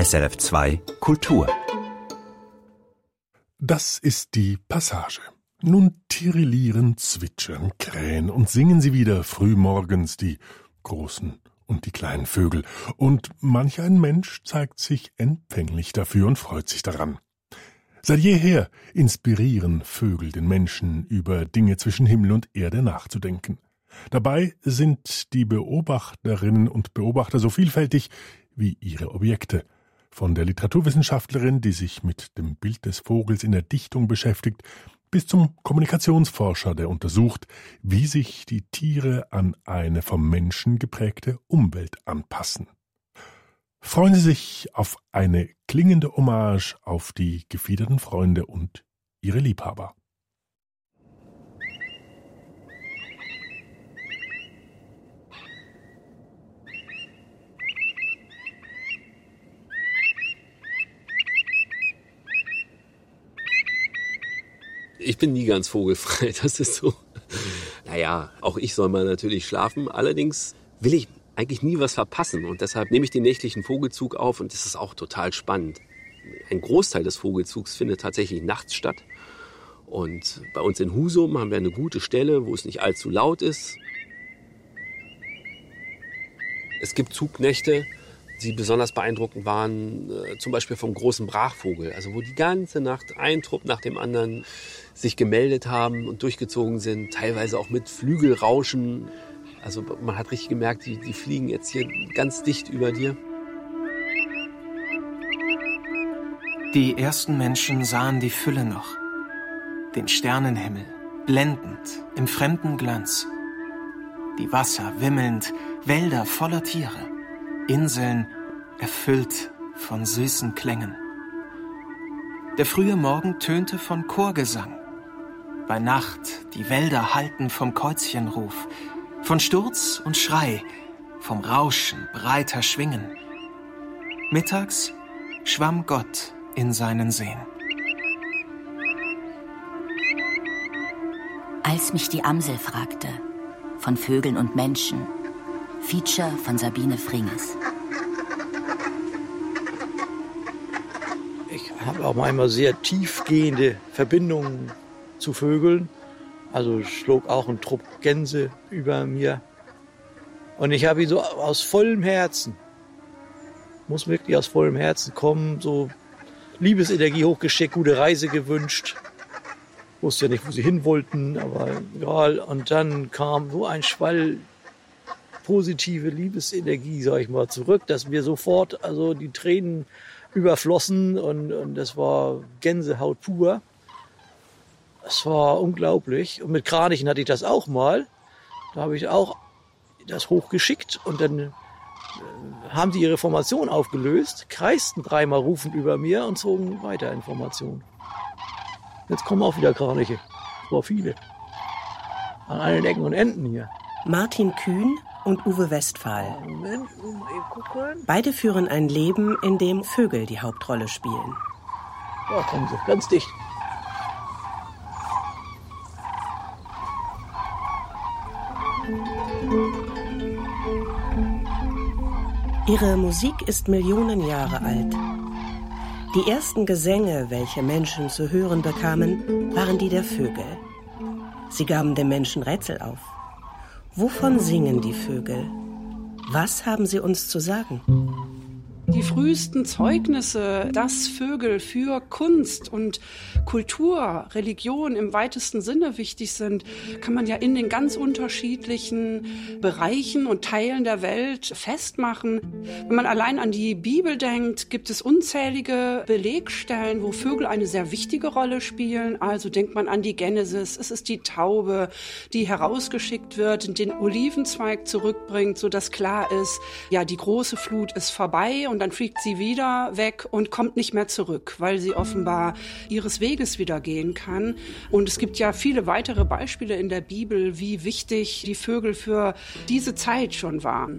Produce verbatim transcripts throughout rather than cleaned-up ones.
S R F zwei Kultur. Das ist die Passage. Nun tirillieren, zwitschern, krähen und singen sie wieder frühmorgens, die großen und die kleinen Vögel. Und manch ein Mensch zeigt sich empfänglich dafür und freut sich daran. Seit jeher inspirieren Vögel den Menschen, über Dinge zwischen Himmel und Erde nachzudenken. Dabei sind die Beobachterinnen und Beobachter so vielfältig wie ihre Objekte. Von der Literaturwissenschaftlerin, die sich mit dem Bild des Vogels in der Dichtung beschäftigt, bis zum Kommunikationsforscher, der untersucht, wie sich die Tiere an eine vom Menschen geprägte Umwelt anpassen. Freuen Sie sich auf eine klingende Hommage auf die gefiederten Freunde und ihre Liebhaber. Ich bin nie ganz vogelfrei, das ist so. Naja, auch ich soll mal natürlich schlafen. Allerdings will ich eigentlich nie was verpassen. Und deshalb nehme ich den nächtlichen Vogelzug auf und das ist auch total spannend. Ein Großteil des Vogelzugs findet tatsächlich nachts statt. Und bei uns in Husum haben wir eine gute Stelle, wo es nicht allzu laut ist. Es gibt Zugnächte, die besonders beeindruckend waren, äh, zum Beispiel vom großen Brachvogel. Also wo die ganze Nacht ein Trupp nach dem anderen sich gemeldet haben und durchgezogen sind, teilweise auch mit Flügelrauschen. Also man hat richtig gemerkt, die, die fliegen jetzt hier ganz dicht über dir. Die ersten Menschen sahen die Fülle noch. Den Sternenhimmel, blendend, im fremden Glanz. Die Wasser wimmelnd, Wälder voller Tiere. Inseln erfüllt von süßen Klängen. Der frühe Morgen tönte von Chorgesang. Bei Nacht die Wälder hallten vom Käuzchenruf, von Sturz und Schrei, vom Rauschen breiter Schwingen. Mittags schwamm Gott in seinen Seen. Als mich die Amsel fragte, von Vögeln und Menschen, Feature von Sabine Fringers. Ich habe auch manchmal sehr tiefgehende Verbindungen zu Vögeln. Also ich schlug auch ein Trupp Gänse über mir. Und ich habe ihn so aus vollem Herzen, muss wirklich aus vollem Herzen kommen, so Liebesenergie hochgeschickt, gute Reise gewünscht. Wusste ja nicht, wo sie hin wollten, aber egal. Und dann kam so ein Schwall positive Liebesenergie, sag ich mal, zurück, dass mir sofort also die Tränen überflossen und, und das war Gänsehaut pur. Das war unglaublich. Und mit Kranichen hatte ich das auch mal. Da habe ich auch das hochgeschickt und dann äh, haben sie ihre Formation aufgelöst, kreisten dreimal rufend über mir und zogen weiter in Formation. Jetzt kommen auch wieder Kraniche. Das waren viele. An allen Ecken und Enden hier. Martin Kühn und Uwe Westphal. Moment, mal eben gucken. Beide führen ein Leben, in dem Vögel die Hauptrolle spielen. Da kommen sie, ganz dicht. Ihre Musik ist Millionen Jahre alt. Die ersten Gesänge, welche Menschen zu hören bekamen, waren die der Vögel. Sie gaben dem Menschen Rätsel auf. Wovon singen die Vögel? Was haben sie uns zu sagen? Die frühesten Zeugnisse, dass Vögel für Kunst und Kultur, Religion im weitesten Sinne wichtig sind, kann man ja in den ganz unterschiedlichen Bereichen und Teilen der Welt festmachen. Wenn man allein an die Bibel denkt, gibt es unzählige Belegstellen, wo Vögel eine sehr wichtige Rolle spielen. Also denkt man an die Genesis, es ist die Taube, die herausgeschickt wird und den Olivenzweig zurückbringt, sodass klar ist, ja, die große Flut ist vorbei. Und dann fliegt sie wieder weg und kommt nicht mehr zurück, weil sie offenbar ihres Weges wieder gehen kann. Und es gibt ja viele weitere Beispiele in der Bibel, wie wichtig die Vögel für diese Zeit schon waren.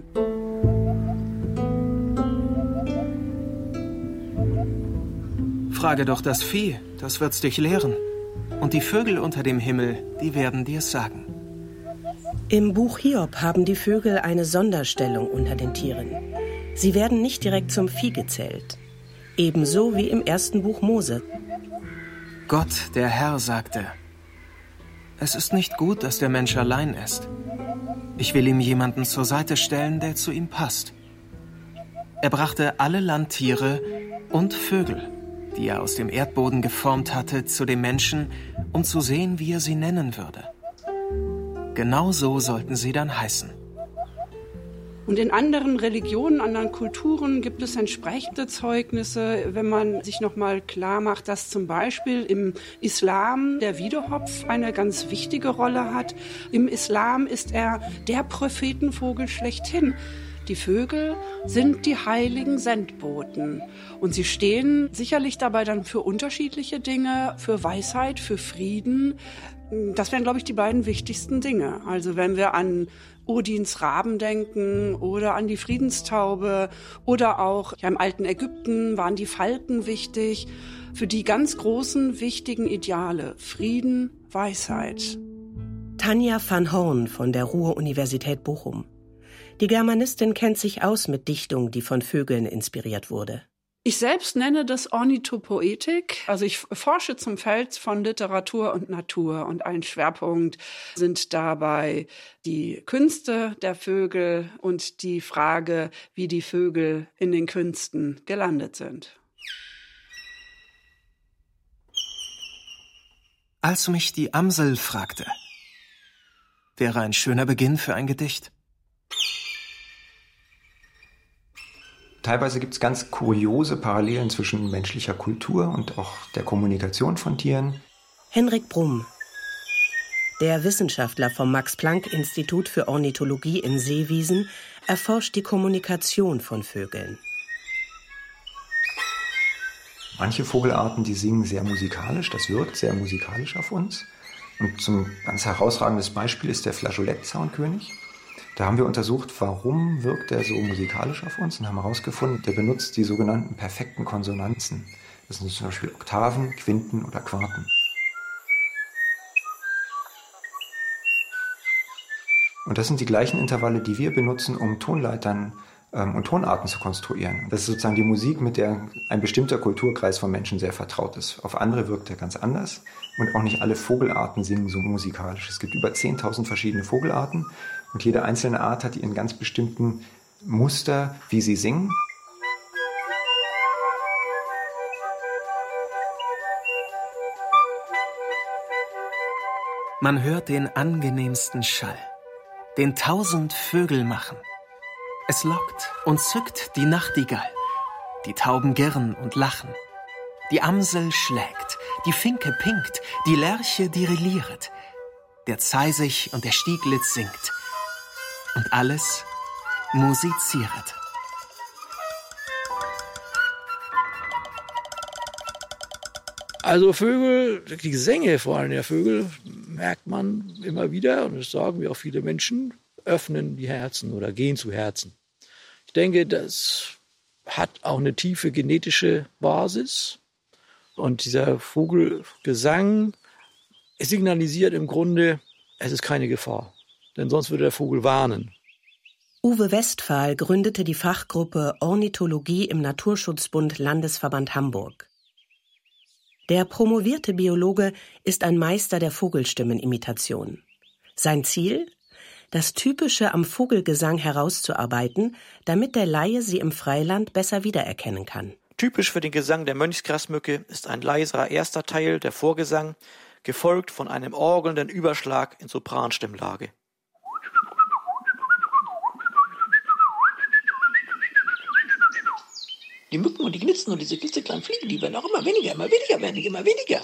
Frage doch das Vieh, das wird's dich lehren. Und die Vögel unter dem Himmel, die werden dir's sagen. Im Buch Hiob haben die Vögel eine Sonderstellung unter den Tieren. Sie werden nicht direkt zum Vieh gezählt. ebenso wie im ersten Buch Mose. Gott, der Herr, sagte: Es ist nicht gut, dass der Mensch allein ist. Ich will ihm jemanden zur Seite stellen, der zu ihm passt. Er brachte alle Landtiere und Vögel, die er aus dem Erdboden geformt hatte, zu dem Menschen, um zu sehen, wie er sie nennen würde. Genau so sollten sie dann heißen. Und in anderen Religionen, anderen Kulturen gibt es entsprechende Zeugnisse, wenn man sich noch mal klar macht, dass zum Beispiel im Islam der Wiedehopf eine ganz wichtige Rolle hat. Im Islam ist er der Prophetenvogel schlechthin. Die Vögel sind die heiligen Sendboten und sie stehen sicherlich dabei dann für unterschiedliche Dinge, für Weisheit, für Frieden. Das wären, glaube ich, die beiden wichtigsten Dinge. Also wenn wir an Odins Raben denken oder an die Friedenstaube oder auch ja, im alten Ägypten waren die Falken wichtig. Für die ganz großen, wichtigen Ideale Frieden, Weisheit. Tanja van Horn von der Ruhr-Universität Bochum. Die Germanistin kennt sich aus mit Dichtung, die von Vögeln inspiriert wurde. Ich selbst nenne das Ornithopoetik. Also ich forsche zum Feld von Literatur und Natur und ein Schwerpunkt sind dabei die Künste der Vögel und die Frage, wie die Vögel in den Künsten gelandet sind. Als mich die Amsel fragte, wäre ein schöner Beginn für ein Gedicht. Teilweise gibt es ganz kuriose Parallelen zwischen menschlicher Kultur und auch der Kommunikation von Tieren. Henrik Brumm, der Wissenschaftler vom Max-Planck-Institut für Ornithologie in Seewiesen, erforscht die Kommunikation von Vögeln. Manche Vogelarten, die singen sehr musikalisch, das wirkt sehr musikalisch auf uns. Und zum ganz herausragendes Beispiel ist der Flageolettzaunkönig. Da haben wir untersucht, warum wirkt er so musikalisch auf uns und haben herausgefunden, der benutzt die sogenannten perfekten Konsonanzen. Das sind zum Beispiel Oktaven, Quinten oder Quarten. Und das sind die gleichen Intervalle, die wir benutzen, um Tonleitern ähm, und Tonarten zu konstruieren. Das ist sozusagen die Musik, mit der ein bestimmter Kulturkreis von Menschen sehr vertraut ist. Auf andere wirkt er ganz anders. Und auch nicht alle Vogelarten singen so musikalisch. Es gibt über zehntausend verschiedene Vogelarten. Und jede einzelne Art hat ihren ganz bestimmten Muster, wie sie singen. Man hört den angenehmsten Schall, den tausend Vögel machen. Es lockt und zückt die Nachtigall, die Tauben girren und lachen. Die Amsel schlägt, die Finke pinkt, die Lerche dirilliert. Der Zeisig und der Stieglitz singt. Und alles musiziert. Also Vögel, die Gesänge vor allem der Vögel, merkt man immer wieder, und das sagen wir auch viele Menschen, öffnen die Herzen oder gehen zu Herzen. Ich denke, das hat auch eine tiefe genetische Basis. Und dieser Vogelgesang signalisiert im Grunde, es ist keine Gefahr. Denn sonst würde der Vogel warnen. Uwe Westphal gründete die Fachgruppe Ornithologie im Naturschutzbund Landesverband Hamburg. Der promovierte Biologe ist ein Meister der Vogelstimmenimitation. Sein Ziel? Das Typische am Vogelgesang herauszuarbeiten, damit der Laie sie im Freiland besser wiedererkennen kann. Typisch für den Gesang der Mönchsgrasmücke ist ein leiserer erster Teil, der Vorgesang, gefolgt von einem orgelnden Überschlag in Sopranstimmlage. Die Mücken und die Knitzen und diese klitzekleinen Fliegen, die werden auch immer weniger, immer weniger werden, die immer weniger.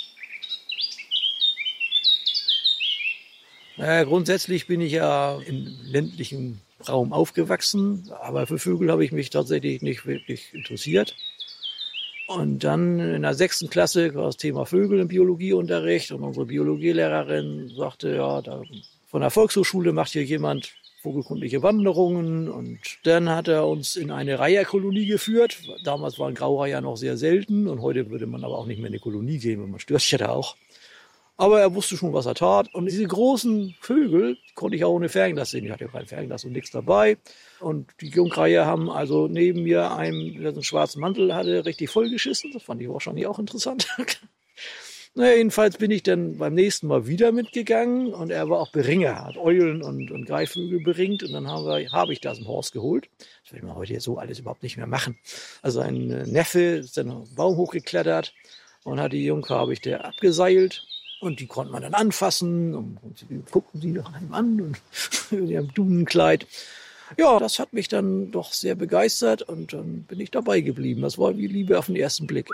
Naja, grundsätzlich bin ich ja im ländlichen Raum aufgewachsen, aber für Vögel habe ich mich tatsächlich nicht wirklich interessiert. Und dann in der sechsten Klasse war das Thema Vögel im Biologieunterricht und unsere Biologielehrerin sagte, ja, da von der Volkshochschule macht hier jemand vogelkundliche Wanderungen, und dann hat er uns in eine Reiherkolonie geführt. Damals waren Graureiher noch sehr selten und heute würde man aber auch nicht mehr in eine Kolonie gehen, weil man stört ja da auch. Aber er wusste schon, was er tat. Und diese großen Vögel die konnte ich auch ohne Fernglas sehen. Ich hatte ja kein Fernglas und nichts dabei. Und die Jungreiher haben also neben mir einen, der einen schwarzen Mantel hatte, richtig vollgeschissen. Das fand ich wahrscheinlich auch interessant. Naja, jedenfalls bin ich dann beim nächsten Mal wieder mitgegangen. Und er war auch Beringer, hat Eulen und, und Greifvögel beringt. Und dann habe hab ich das im Horst geholt. Das will man heute jetzt so alles überhaupt nicht mehr machen. Also ein Neffe ist dann auf den Baum hochgeklettert und hat die Jungfer, habe ich der abgeseilt. Und die konnte man dann anfassen und, und sie guckten sie nach einem an und in ihrem Dunenkleid. Ja, das hat mich dann doch sehr begeistert und dann bin ich dabei geblieben. Das war wie Liebe auf den ersten Blick.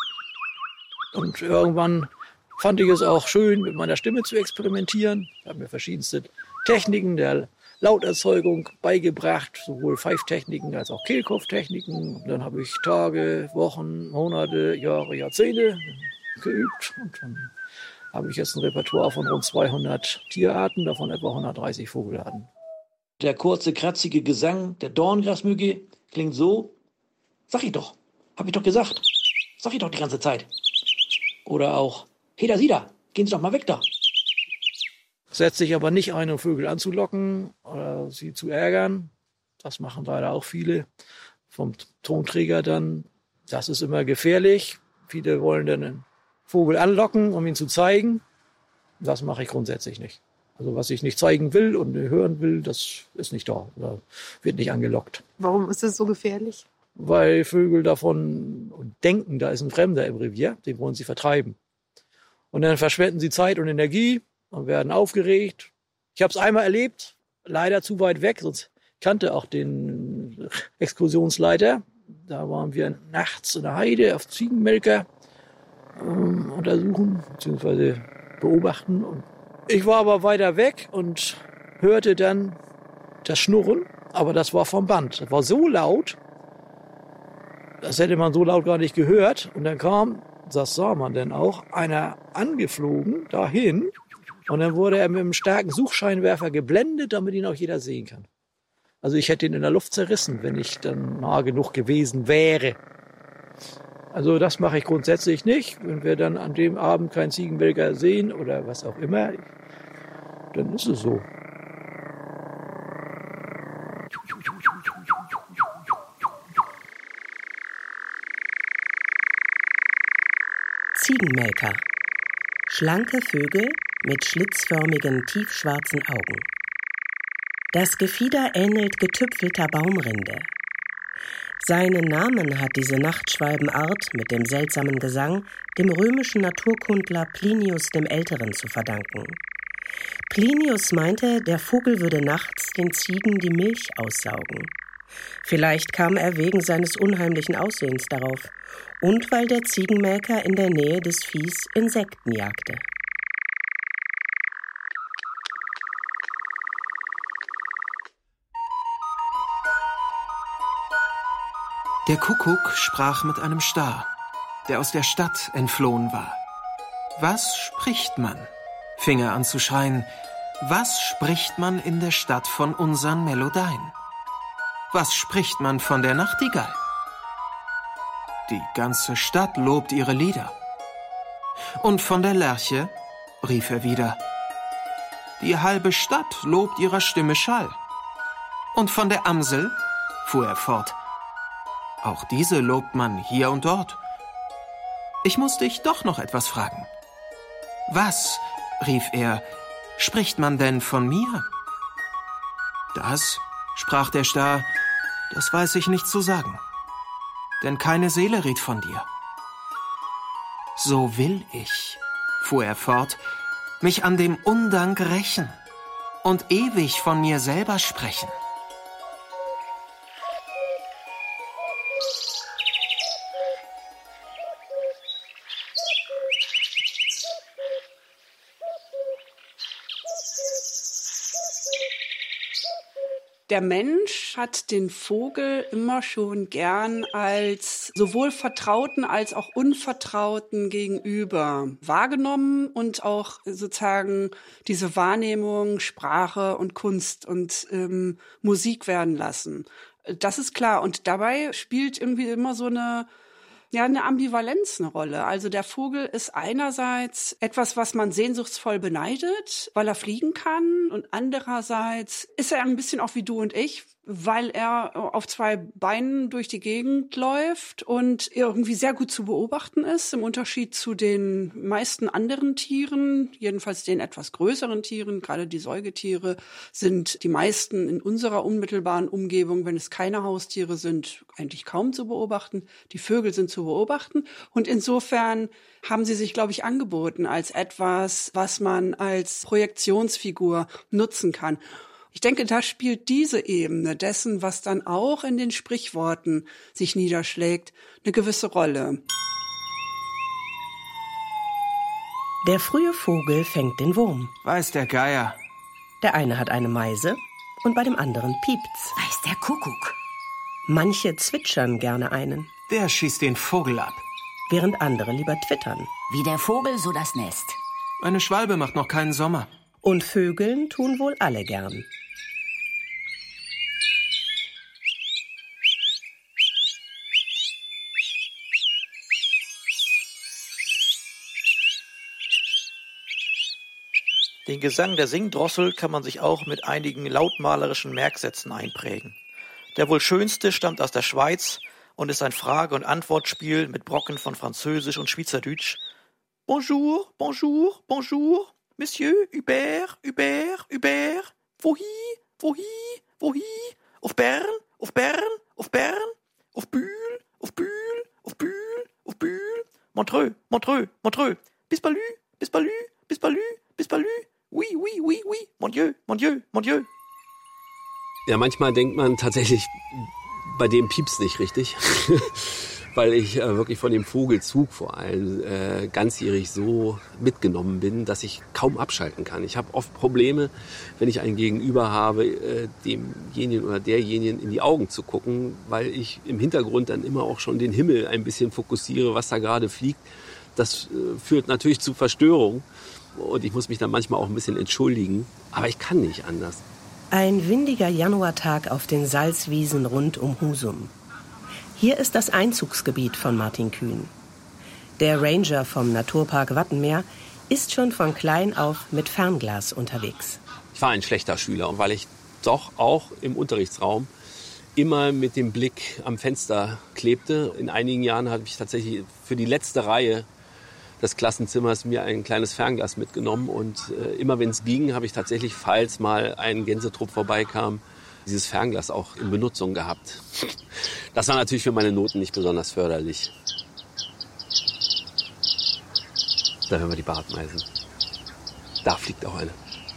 Und irgendwann fand ich es auch schön, mit meiner Stimme zu experimentieren. Ich habe mir verschiedenste Techniken der Lauterzeugung beigebracht, sowohl Pfeiftechniken als auch Kehlkopftechniken. Und dann habe ich Tage, Wochen, Monate, Jahre, Jahrzehnte geübt und dann habe ich jetzt ein Repertoire von rund zweihundert Tierarten, davon etwa hundertdreißig Vogelarten. Der kurze, kratzige Gesang der Dorngrasmücke klingt so. Sag ich doch, hab ich doch gesagt. Sag ich doch die ganze Zeit. Oder auch, hey, da, sieh da, gehen Sie doch mal weg da. Setzt sich aber nicht ein, um Vögel anzulocken oder sie zu ärgern. Das machen leider auch viele. Vom Tonträger dann, das ist immer gefährlich. Viele wollen dann einen Vogel anlocken, um ihn zu zeigen. Das mache ich grundsätzlich nicht. Also was ich nicht zeigen will und hören will, das ist nicht da oder wird nicht angelockt. Warum ist das so gefährlich? Weil Vögel davon denken, da ist ein Fremder im Revier, den wollen sie vertreiben. Und dann verschwenden sie Zeit und Energie und werden aufgeregt. Ich habe es einmal erlebt, leider zu weit weg, sonst kannte auch den Exkursionsleiter. Da waren wir nachts in der Heide auf Ziegenmelker ähm, untersuchen bzw. beobachten. Und ich war aber weiter weg und hörte dann das Schnurren, aber das war vom Band. Das war so laut, das hätte man so laut gar nicht gehört. Und dann kam, das sah man dann auch, einer angeflogen dahin. Und dann wurde er mit einem starken Suchscheinwerfer geblendet, damit ihn auch jeder sehen kann. Also ich hätte ihn in der Luft zerrissen, wenn ich dann nah genug gewesen wäre. Also das mache ich grundsätzlich nicht. Wenn wir dann an dem Abend keinen Ziegenmelker sehen oder was auch immer, dann ist es so. Ziegenmelker. Schlanke Vögel mit schlitzförmigen, tiefschwarzen Augen. Das Gefieder ähnelt getüpfelter Baumrinde. Seinen Namen hat diese Nachtschwalbenart mit dem seltsamen Gesang dem römischen Naturkundler Plinius dem Älteren zu verdanken. Plinius meinte, der Vogel würde nachts den Ziegen die Milch aussaugen. Vielleicht kam er wegen seines unheimlichen Aussehens darauf und weil der Ziegenmelker in der Nähe des Viehs Insekten jagte. Der Kuckuck sprach mit einem Star, der aus der Stadt entflohen war. Was spricht man? Fing er an zu schreien. Was spricht man in der Stadt von unseren Melodien? Was spricht man von der Nachtigall? Die ganze Stadt lobt ihre Lieder. Und von der Lerche, rief er wieder. Die halbe Stadt lobt ihrer Stimme Schall. Und von der Amsel, fuhr er fort. Auch diese lobt man hier und dort. Ich muss dich doch noch etwas fragen. Was, rief er, spricht man denn von mir? Das, sprach der Star, das weiß ich nicht zu sagen. Denn keine Seele redet von dir. So will ich, fuhr er fort, mich an dem Undank rächen und ewig von mir selber sprechen. Der Mensch hat den Vogel immer schon gern als sowohl Vertrauten als auch Unvertrauten gegenüber wahrgenommen und auch sozusagen diese Wahrnehmung Sprache und Kunst und ähm, Musik werden lassen. Das ist klar. Und dabei spielt irgendwie immer so eine ja eine Ambivalenz eine Rolle. Also der Vogel ist einerseits etwas, was man sehnsuchtsvoll beneidet, weil er fliegen kann, und andererseits ist er ein bisschen auch wie du und ich, weil er auf zwei Beinen durch die Gegend läuft und irgendwie sehr gut zu beobachten ist, im Unterschied zu den meisten anderen Tieren, jedenfalls den etwas größeren Tieren. Gerade die Säugetiere sind die meisten in unserer unmittelbaren Umgebung, wenn es keine Haustiere sind, eigentlich kaum zu beobachten. Die Vögel sind zu beobachten, und insofern haben sie sich, glaube ich, angeboten als etwas, was man als Projektionsfigur nutzen kann. Ich denke, da spielt diese Ebene dessen, was dann auch in den Sprichworten sich niederschlägt, eine gewisse Rolle. Der frühe Vogel fängt den Wurm. Weiß der Geier. Der eine hat eine Meise und bei dem anderen piept's. Weiß der Kuckuck. Manche zwitschern gerne einen. Der schießt den Vogel ab. Während andere lieber twittern. Wie der Vogel, so das Nest. Eine Schwalbe macht noch keinen Sommer. Und Vögeln tun wohl alle gern. Den Gesang der Singdrossel kann man sich auch mit einigen lautmalerischen Merksätzen einprägen. Der wohl schönste stammt aus der Schweiz und ist ein Frage- und Antwortspiel mit Brocken von Französisch und Schweizerdeutsch. Bonjour, bonjour, bonjour, Monsieur, Hubert, Hubert, Hubert, wohi, wohi, wohi, auf Bern, auf Bern, auf Bern, auf Bühl, auf Bühl, auf Bühl, auf Bühl, Montreux, Montreux, Montreux, Bispalu, Bispalu, Bispalu, Bispalu, oui, oui, oui, oui, mon Dieu, mon Dieu, mon Dieu. Ja, manchmal denkt man tatsächlich, bei dem piepst nicht richtig, weil ich äh, wirklich von dem Vogelzug vor allem äh, ganzjährig so mitgenommen bin, dass ich kaum abschalten kann. Ich habe oft Probleme, wenn ich einen Gegenüber habe, äh, demjenigen oder derjenigen in die Augen zu gucken, weil ich im Hintergrund dann immer auch schon den Himmel ein bisschen fokussiere, was da gerade fliegt. Das äh, führt natürlich zu Verstörung und ich muss mich dann manchmal auch ein bisschen entschuldigen, aber ich kann nicht anders. Ein windiger Januartag auf den Salzwiesen rund um Husum. Hier ist das Einzugsgebiet von Martin Kühn. Der Ranger vom Naturpark Wattenmeer ist schon von klein auf mit Fernglas unterwegs. Ich war ein schlechter Schüler, und weil ich doch auch im Unterrichtsraum immer mit dem Blick am Fenster klebte. In einigen Jahren habe ich tatsächlich für die letzte Reihe des Klassenzimmers mir ein kleines Fernglas mitgenommen, und äh, immer wenn es ging, habe ich tatsächlich, falls mal ein Gänsetrupp vorbeikam, dieses Fernglas auch in Benutzung gehabt. Das war natürlich für meine Noten nicht besonders förderlich. Da hören wir die Bartmeisen. Da fliegt auch eine.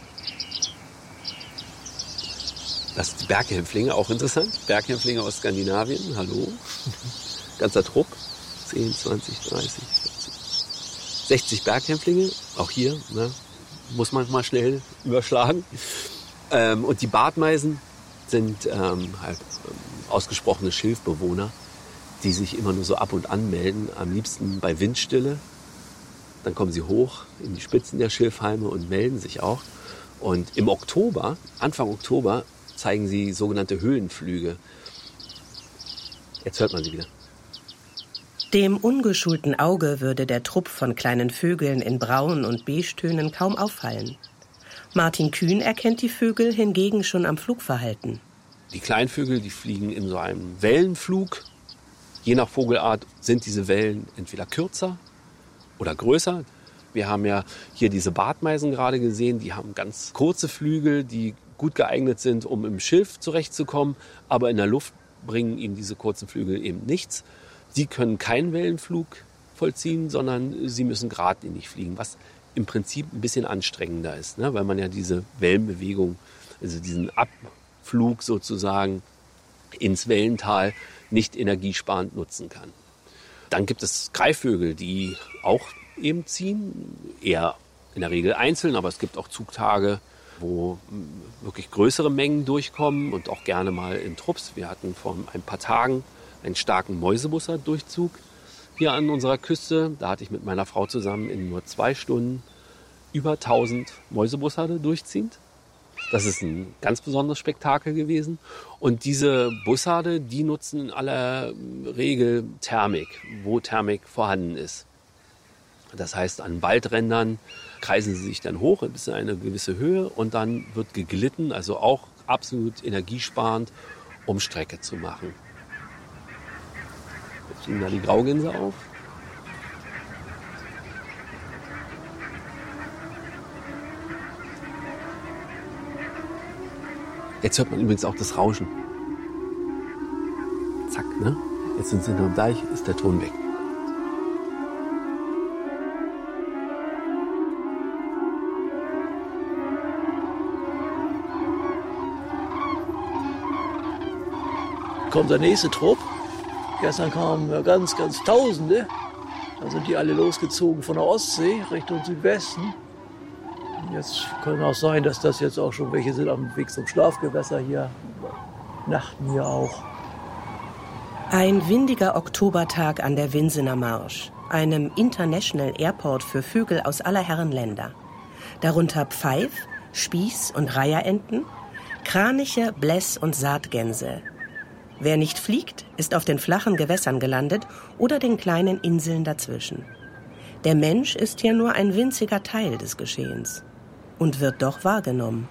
Das ist die Berghälmflinge, auch interessant. Berghälmflinge aus Skandinavien, hallo. Ganzer Trupp, zehn, zwanzig, dreißig, sechzig Berghälmflinge, auch hier, ne, muss man mal schnell überschlagen. Ähm, und die Bartmeisen sind ähm, halt ähm, ausgesprochene Schilfbewohner, die sich immer nur so ab und an melden, am liebsten bei Windstille. Dann kommen sie hoch in die Spitzen der Schilfhalme und melden sich auch. Und im Oktober, Anfang Oktober, zeigen sie sogenannte Höhenflüge. Jetzt hört man sie wieder. Dem ungeschulten Auge würde der Trupp von kleinen Vögeln in Braun- und Beige-Tönen kaum auffallen. Martin Kühn erkennt die Vögel hingegen schon am Flugverhalten. Die Kleinvögel, die fliegen in so einem Wellenflug. Je nach Vogelart sind diese Wellen entweder kürzer oder größer. Wir haben ja hier diese Bartmeisen gerade gesehen, die haben ganz kurze Flügel, die gut geeignet sind, um im Schilf zurechtzukommen, aber in der Luft bringen ihnen diese kurzen Flügel eben nichts. Sie können keinen Wellenflug vollziehen, sondern sie müssen geradlinig fliegen, was im Prinzip ein bisschen anstrengender ist, ne? Weil man ja diese Wellenbewegung, also diesen Abflug sozusagen ins Wellental nicht energiesparend nutzen kann. Dann gibt es Greifvögel, die auch eben ziehen, eher in der Regel einzeln, aber es gibt auch Zugtage, wo wirklich größere Mengen durchkommen und auch gerne mal in Trupps. Wir hatten vor ein paar Tagen einen starken Mäusebussard-Durchzug hier an unserer Küste. Da hatte ich mit meiner Frau zusammen in nur zwei Stunden über tausend Mäusebusarde durchziehend. Das ist ein ganz besonderes Spektakel gewesen. Und diese Bussarde, die nutzen in aller Regel Thermik, wo Thermik vorhanden ist. Das heißt, an Waldrändern kreisen sie sich dann hoch bis in eine gewisse Höhe und dann wird geglitten, also auch absolut energiesparend, um Strecke zu machen. Jetzt fliegen da die Graugänse auf. Jetzt hört man übrigens auch das Rauschen. Zack, ne? Jetzt sind sie hinterm Deich, ist der Ton weg. Kommt der nächste Trupp. Gestern kamen ja ganz, ganz Tausende. Da sind die alle losgezogen von der Ostsee Richtung Südwesten. Jetzt kann auch sein, dass das jetzt auch schon welche sind auf dem Weg zum Schlafgewässer hier. Nachten hier auch. Ein windiger Oktobertag an der Winsener Marsch, einem International Airport für Vögel aus aller Herren Länder. Darunter Pfeif, Spieß- und Reiherenten, Kraniche, Bläss- und Saatgänse. Wer nicht fliegt, ist auf den flachen Gewässern gelandet oder den kleinen Inseln dazwischen. Der Mensch ist hier nur ein winziger Teil des Geschehens und wird doch wahrgenommen.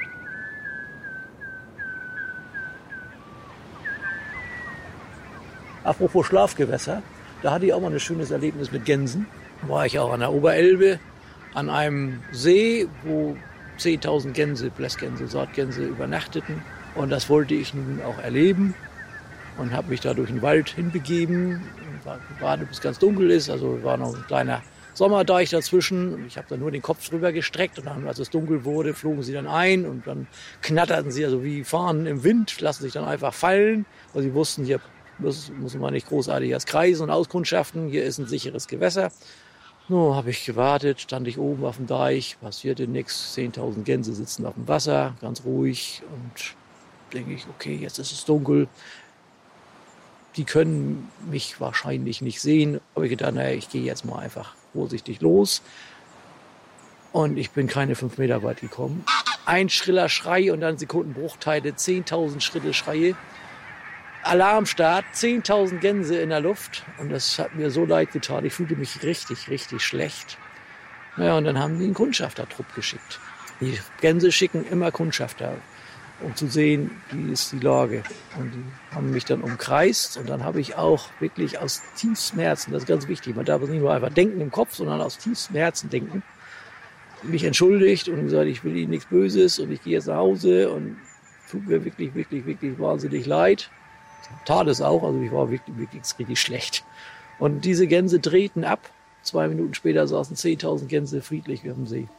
Apropos Schlafgewässer, da hatte ich auch mal ein schönes Erlebnis mit Gänsen. Da war ich auch an der Oberelbe, an einem See, wo zehntausend Gänse, Blässgänse, Saatgänse übernachteten. Und das wollte ich nun auch erleben und habe mich da durch den Wald hinbegeben. Gerade bis es ganz dunkel ist, also war noch ein kleiner Sommerdeich dazwischen. Und ich habe dann nur den Kopf drüber gestreckt und dann, als es dunkel wurde, flogen sie dann ein und dann knatterten sie, also wie Fahnen im Wind, lassen sich dann einfach fallen, weil sie wussten, hier muss, muss man nicht großartig als kreisen und auskundschaften, hier ist ein sicheres Gewässer. Nun habe ich gewartet, stand ich oben auf dem Deich, passierte nichts, zehntausend Gänse sitzen auf dem Wasser, ganz ruhig und denke ich, okay, jetzt ist es dunkel. Die können mich wahrscheinlich nicht sehen. Aber ich gedacht, naja, ich gehe jetzt mal einfach vorsichtig los. Und ich bin keine fünf Meter weit gekommen. Ein schriller Schrei und dann Sekundenbruchteile, zehntausend Schritte Schreie. Alarmstart, zehntausend Gänse in der Luft. Und das hat mir so leid getan. Ich fühlte mich richtig, richtig schlecht. Naja, und dann haben die einen Kundschaftertrupp geschickt. Die Gänse schicken immer Kundschafter, um zu sehen, wie ist die Lage. Und die haben mich dann umkreist und dann habe ich auch wirklich aus tiefstem Herzen, das ist ganz wichtig, man darf nicht nur einfach denken im Kopf, sondern aus tiefstem Herzen denken, mich entschuldigt und gesagt, ich will Ihnen nichts Böses und ich gehe jetzt nach Hause und tut mir wirklich, wirklich, wirklich wahnsinnig leid. Tat es auch, also ich war wirklich, wirklich richtig schlecht. Und diese Gänse drehten ab. Zwei Minuten später saßen zehntausend Gänse friedlich auf dem See.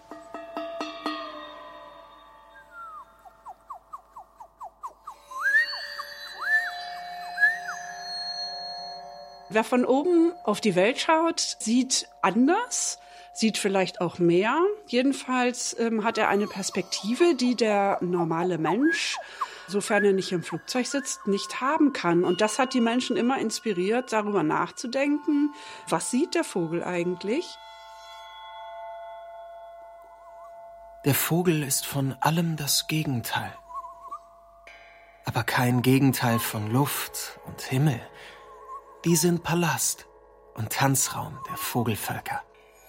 Wer von oben auf die Welt schaut, sieht anders, sieht vielleicht auch mehr. Jedenfalls ähm, hat er eine Perspektive, die der normale Mensch, sofern er nicht im Flugzeug sitzt, nicht haben kann. Und das hat die Menschen immer inspiriert, darüber nachzudenken, was sieht der Vogel eigentlich? Der Vogel ist von allem das Gegenteil. Aber kein Gegenteil von Luft und Himmel. Die sind Palast und Tanzraum der Vogelvölker.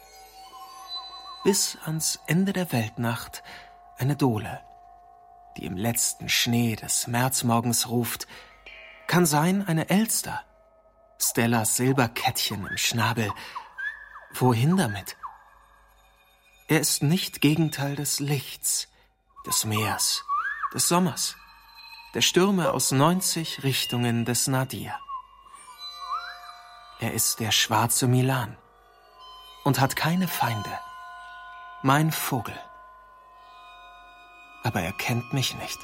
Bis ans Ende der Weltnacht eine Dole, die im letzten Schnee des Märzmorgens ruft, kann sein eine Elster, Stellas Silberkettchen im Schnabel. Wohin damit? Er ist nicht Gegenteil des Lichts, des Meers, des Sommers, der Stürme aus neunzig Richtungen des Nadir. Er ist der schwarze Milan und hat keine Feinde. Mein Vogel. Aber er kennt mich nicht.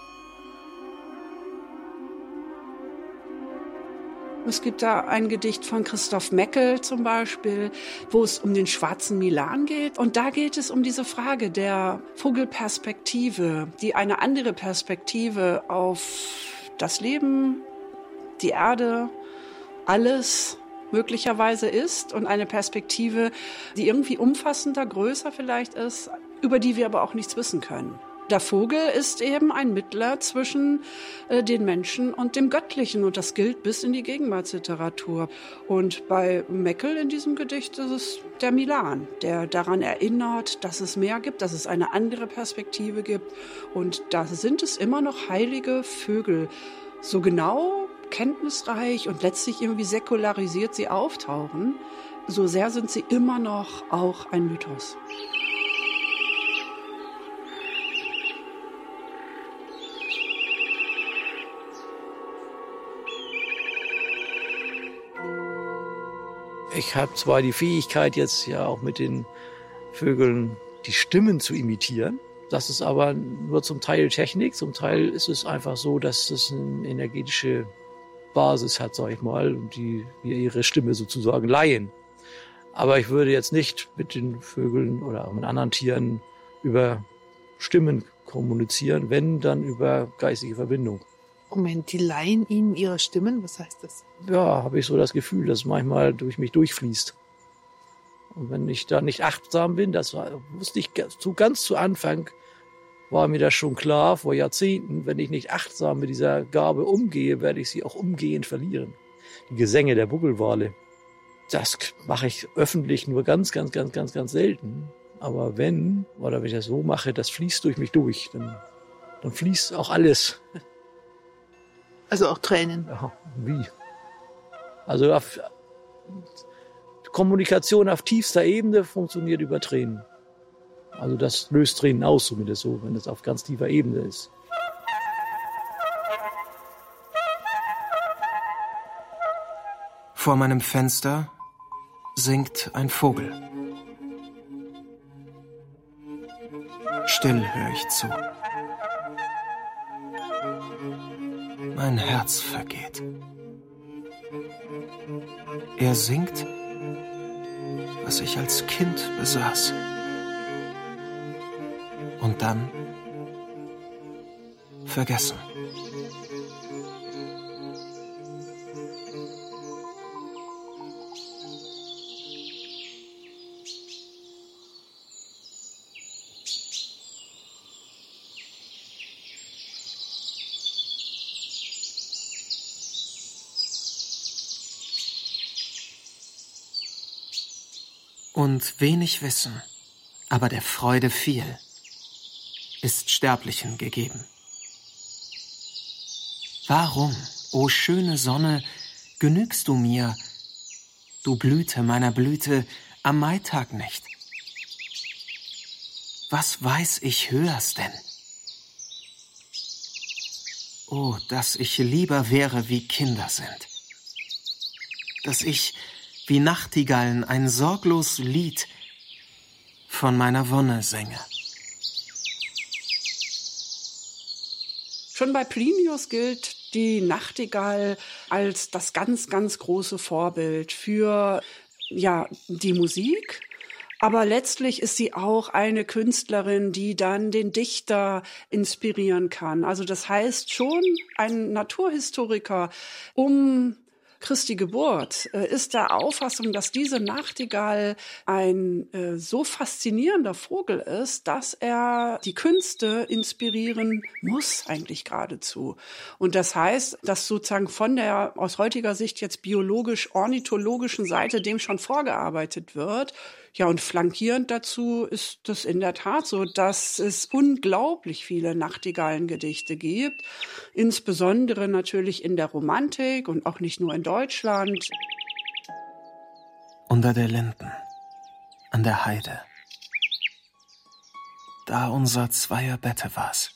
Es gibt da ein Gedicht von Christoph Meckel zum Beispiel, wo es um den schwarzen Milan geht. Und da geht es um diese Frage der Vogelperspektive, die eine andere Perspektive auf das Leben, die Erde, alles möglicherweise ist und eine Perspektive, die irgendwie umfassender, größer vielleicht ist, über die wir aber auch nichts wissen können. Der Vogel ist eben ein Mittler zwischen äh, den Menschen und dem Göttlichen und das gilt bis in die Gegenwartsliteratur. Und bei Meckel in diesem Gedicht ist es der Milan, der daran erinnert, dass es mehr gibt, dass es eine andere Perspektive gibt. Und da sind es immer noch heilige Vögel, so genau, kenntnisreich und letztlich irgendwie säkularisiert sie auftauchen, so sehr sind sie immer noch auch ein Mythos. Ich habe zwar die Fähigkeit, jetzt ja auch mit den Vögeln die Stimmen zu imitieren. Das ist aber nur zum Teil Technik, zum Teil ist es einfach so, dass es eine energetische Basis hat, sag ich mal, und die mir ihre Stimme sozusagen leihen. Aber ich würde jetzt nicht mit den Vögeln oder auch mit anderen Tieren über Stimmen kommunizieren, wenn, dann über geistige Verbindung. Moment, die leihen Ihnen ihre Stimmen? Was heißt das? Ja, habe ich so das Gefühl, dass es manchmal durch mich durchfließt. Und wenn ich da nicht achtsam bin, das war, wusste ich zu, ganz zu Anfang, war mir das schon klar, vor Jahrzehnten, wenn ich nicht achtsam mit dieser Gabe umgehe, werde ich sie auch umgehend verlieren. Die Gesänge der Buckelwale, das mache ich öffentlich nur ganz, ganz, ganz, ganz, ganz selten. Aber wenn, oder wenn ich das so mache, das fließt durch mich durch, dann, dann fließt auch alles. Also auch Tränen? Ja, wie? Also auf, Kommunikation auf tiefster Ebene funktioniert über Tränen. Also das löst Tränen aus, zumindest so, wenn es auf ganz tiefer Ebene ist. Vor meinem Fenster singt ein Vogel. Still höre ich zu. Mein Herz vergeht. Er singt, was ich als Kind besaß. Und dann vergessen. Und wenig Wissen, aber der Freude viel, ist Sterblichen gegeben. Warum, o schöne Sonne, genügst du mir, du Blüte meiner Blüte, am Maitag nicht? Was weiß ich höhers denn? Oh, dass ich lieber wäre, wie Kinder sind. Dass ich wie Nachtigallen ein sorglos Lied von meiner Wonne sänge. Schon bei Plinius gilt die Nachtigall als das ganz, ganz große Vorbild für ja, die Musik. Aber letztlich ist sie auch eine Künstlerin, die dann den Dichter inspirieren kann. Also das heißt schon, ein Naturhistoriker um Christi Geburt äh, ist der Auffassung, dass diese Nachtigall ein äh, so faszinierender Vogel ist, dass er die Künste inspirieren muss, eigentlich geradezu. Und das heißt, dass sozusagen von der aus heutiger Sicht jetzt biologisch-ornithologischen Seite dem schon vorgearbeitet wird. Ja, und flankierend dazu ist das in der Tat so, dass es unglaublich viele Nachtigallengedichte gibt, insbesondere natürlich in der Romantik und auch nicht nur in Deutschland. Unter der Linden, an der Heide, da unser zweier Bette war's,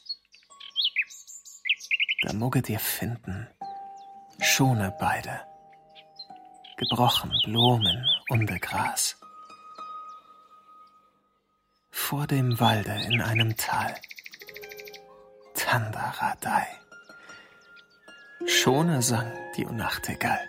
da mugget ihr finden, schone beide, gebrochen Blumen unde Gras. Vor dem Walde in einem Tal, Tandaradei, schone sang die Nachtigall.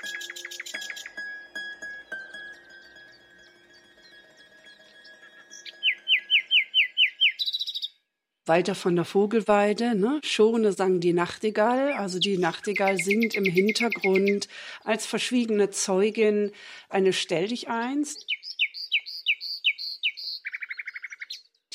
Walter von der Vogelweide, ne? Schone sang die Nachtigall. Also die Nachtigall singt im Hintergrund als verschwiegene Zeugin eine Stell dich eins.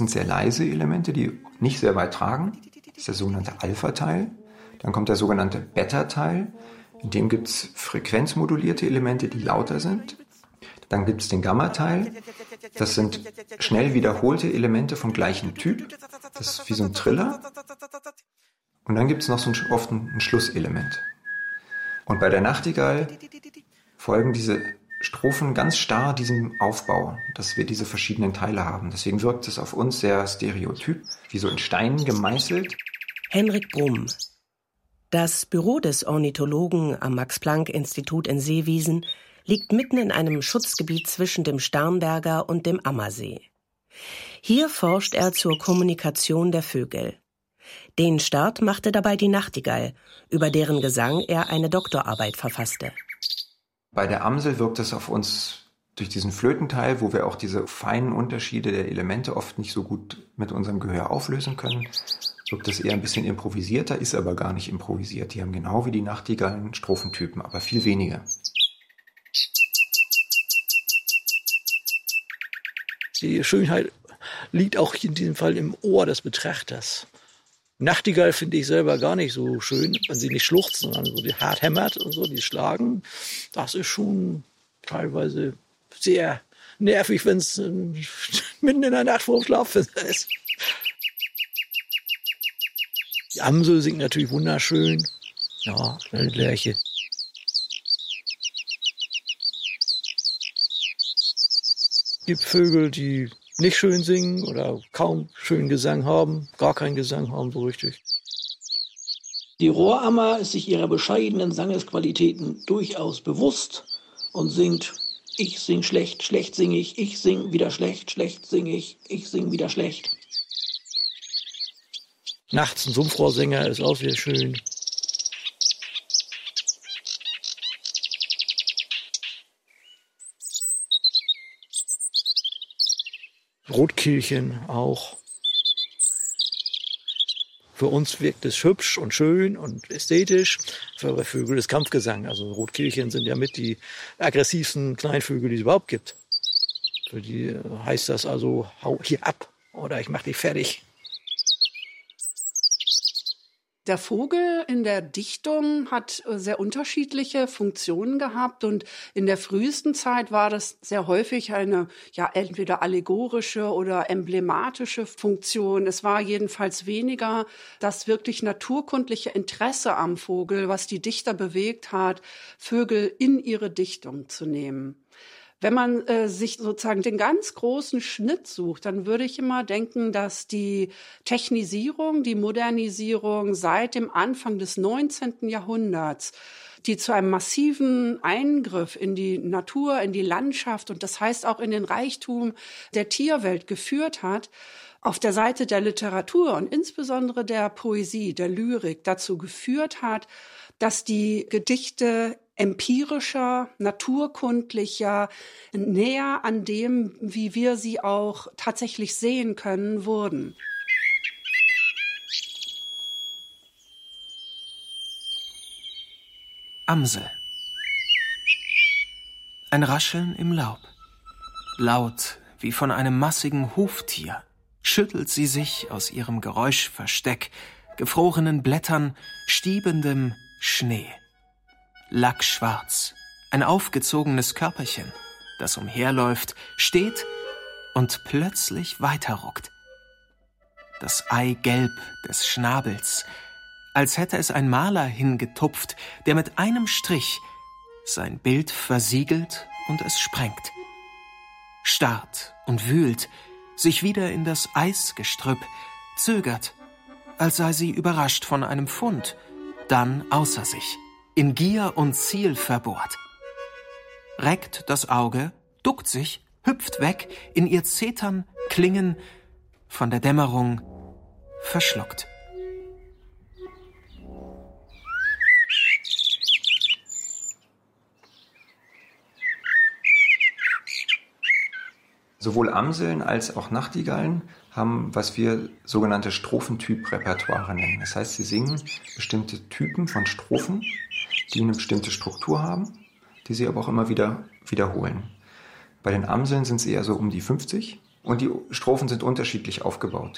sind sehr leise Elemente, die nicht sehr weit tragen. Das ist der sogenannte Alpha-Teil. Dann kommt der sogenannte Beta-Teil. In dem gibt es frequenzmodulierte Elemente, die lauter sind. Dann gibt es den Gamma-Teil. Das sind schnell wiederholte Elemente vom gleichen Typ. Das ist wie so ein Triller. Und dann gibt es noch so ein, oft ein, ein Schlusselement. Und bei der Nachtigall folgen diese Strophen ganz starr diesem Aufbau, dass wir diese verschiedenen Teile haben. Deswegen wirkt es auf uns sehr stereotyp, wie so in Steinen gemeißelt. Henrik Brumm. Das Büro des Ornithologen am Max-Planck-Institut in Seewiesen liegt mitten in einem Schutzgebiet zwischen dem Starnberger und dem Ammersee. Hier forscht er zur Kommunikation der Vögel. Den Start machte dabei die Nachtigall, über deren Gesang er eine Doktorarbeit verfasste. Bei der Amsel wirkt es auf uns durch diesen Flötenteil, wo wir auch diese feinen Unterschiede der Elemente oft nicht so gut mit unserem Gehör auflösen können, wirkt es eher ein bisschen improvisierter, ist aber gar nicht improvisiert. Die haben genau wie die Nachtigallen Strophentypen, aber viel weniger. Die Schönheit liegt auch in diesem Fall im Ohr des Betrachters. Nachtigall finde ich selber gar nicht so schön, wenn sie nicht schluchzt, sondern so die hart hämmert und so, die schlagen. Das ist schon teilweise sehr nervig, wenn es mitten in der Nacht vor dem Schlafen ist. Die Amsel singt natürlich wunderschön. Ja, eine Lerche. Es gibt Vögel, die nicht schön singen oder kaum schönen Gesang haben, gar keinen Gesang haben so richtig. Die Rohrammer ist sich ihrer bescheidenen Sangesqualitäten durchaus bewusst und singt: Ich sing schlecht, schlecht sing ich, ich sing wieder schlecht, schlecht sing ich, ich sing wieder schlecht. Nachts ein Sumpfrohrsänger ist auch sehr schön. Rotkehlchen auch. Für uns wirkt es hübsch und schön und ästhetisch. Für Vögel ist Kampfgesang. Also Rotkehlchen sind ja mit die aggressivsten Kleinvögel, die es überhaupt gibt. Für die heißt das also, hau hier ab oder ich mach dich fertig. Der Vogel in der Dichtung hat sehr unterschiedliche Funktionen gehabt und in der frühesten Zeit war das sehr häufig eine ja entweder allegorische oder emblematische Funktion. Es war jedenfalls weniger das wirklich naturkundliche Interesse am Vogel, was die Dichter bewegt hat, Vögel in ihre Dichtung zu nehmen. Wenn man äh, sich sozusagen den ganz großen Schnitt sucht, dann würde ich immer denken, dass die Technisierung, die Modernisierung seit dem Anfang des neunzehnten Jahrhunderts, die zu einem massiven Eingriff in die Natur, in die Landschaft und das heißt auch in den Reichtum der Tierwelt geführt hat, auf der Seite der Literatur und insbesondere der Poesie, der Lyrik dazu geführt hat, dass die Gedichte empirischer, naturkundlicher, näher an dem, wie wir sie auch tatsächlich sehen können, wurden. Amsel. Ein Rascheln im Laub. Laut wie von einem massigen Huftier schüttelt sie sich aus ihrem Geräuschversteck, gefrorenen Blättern, stiebendem Schnee. Lackschwarz, ein aufgezogenes Körperchen, das umherläuft, steht und plötzlich weiterruckt. Das Eigelb des Schnabels, als hätte es ein Maler hingetupft, der mit einem Strich sein Bild versiegelt und es sprengt. Starrt und wühlt, sich wieder in das Eisgestrüpp, zögert, als sei sie überrascht von einem Fund, dann außer sich, in Gier und Ziel verbohrt. Reckt das Auge, duckt sich, hüpft weg, in ihr Zetern, Klingen, von der Dämmerung verschluckt. Sowohl Amseln als auch Nachtigallen haben, was wir sogenannte Strophentyp-Repertoire nennen. Das heißt, sie singen bestimmte Typen von Strophen, die eine bestimmte Struktur haben, die sie aber auch immer wieder wiederholen. Bei den Amseln sind es eher so um die fünfzig und die Strophen sind unterschiedlich aufgebaut.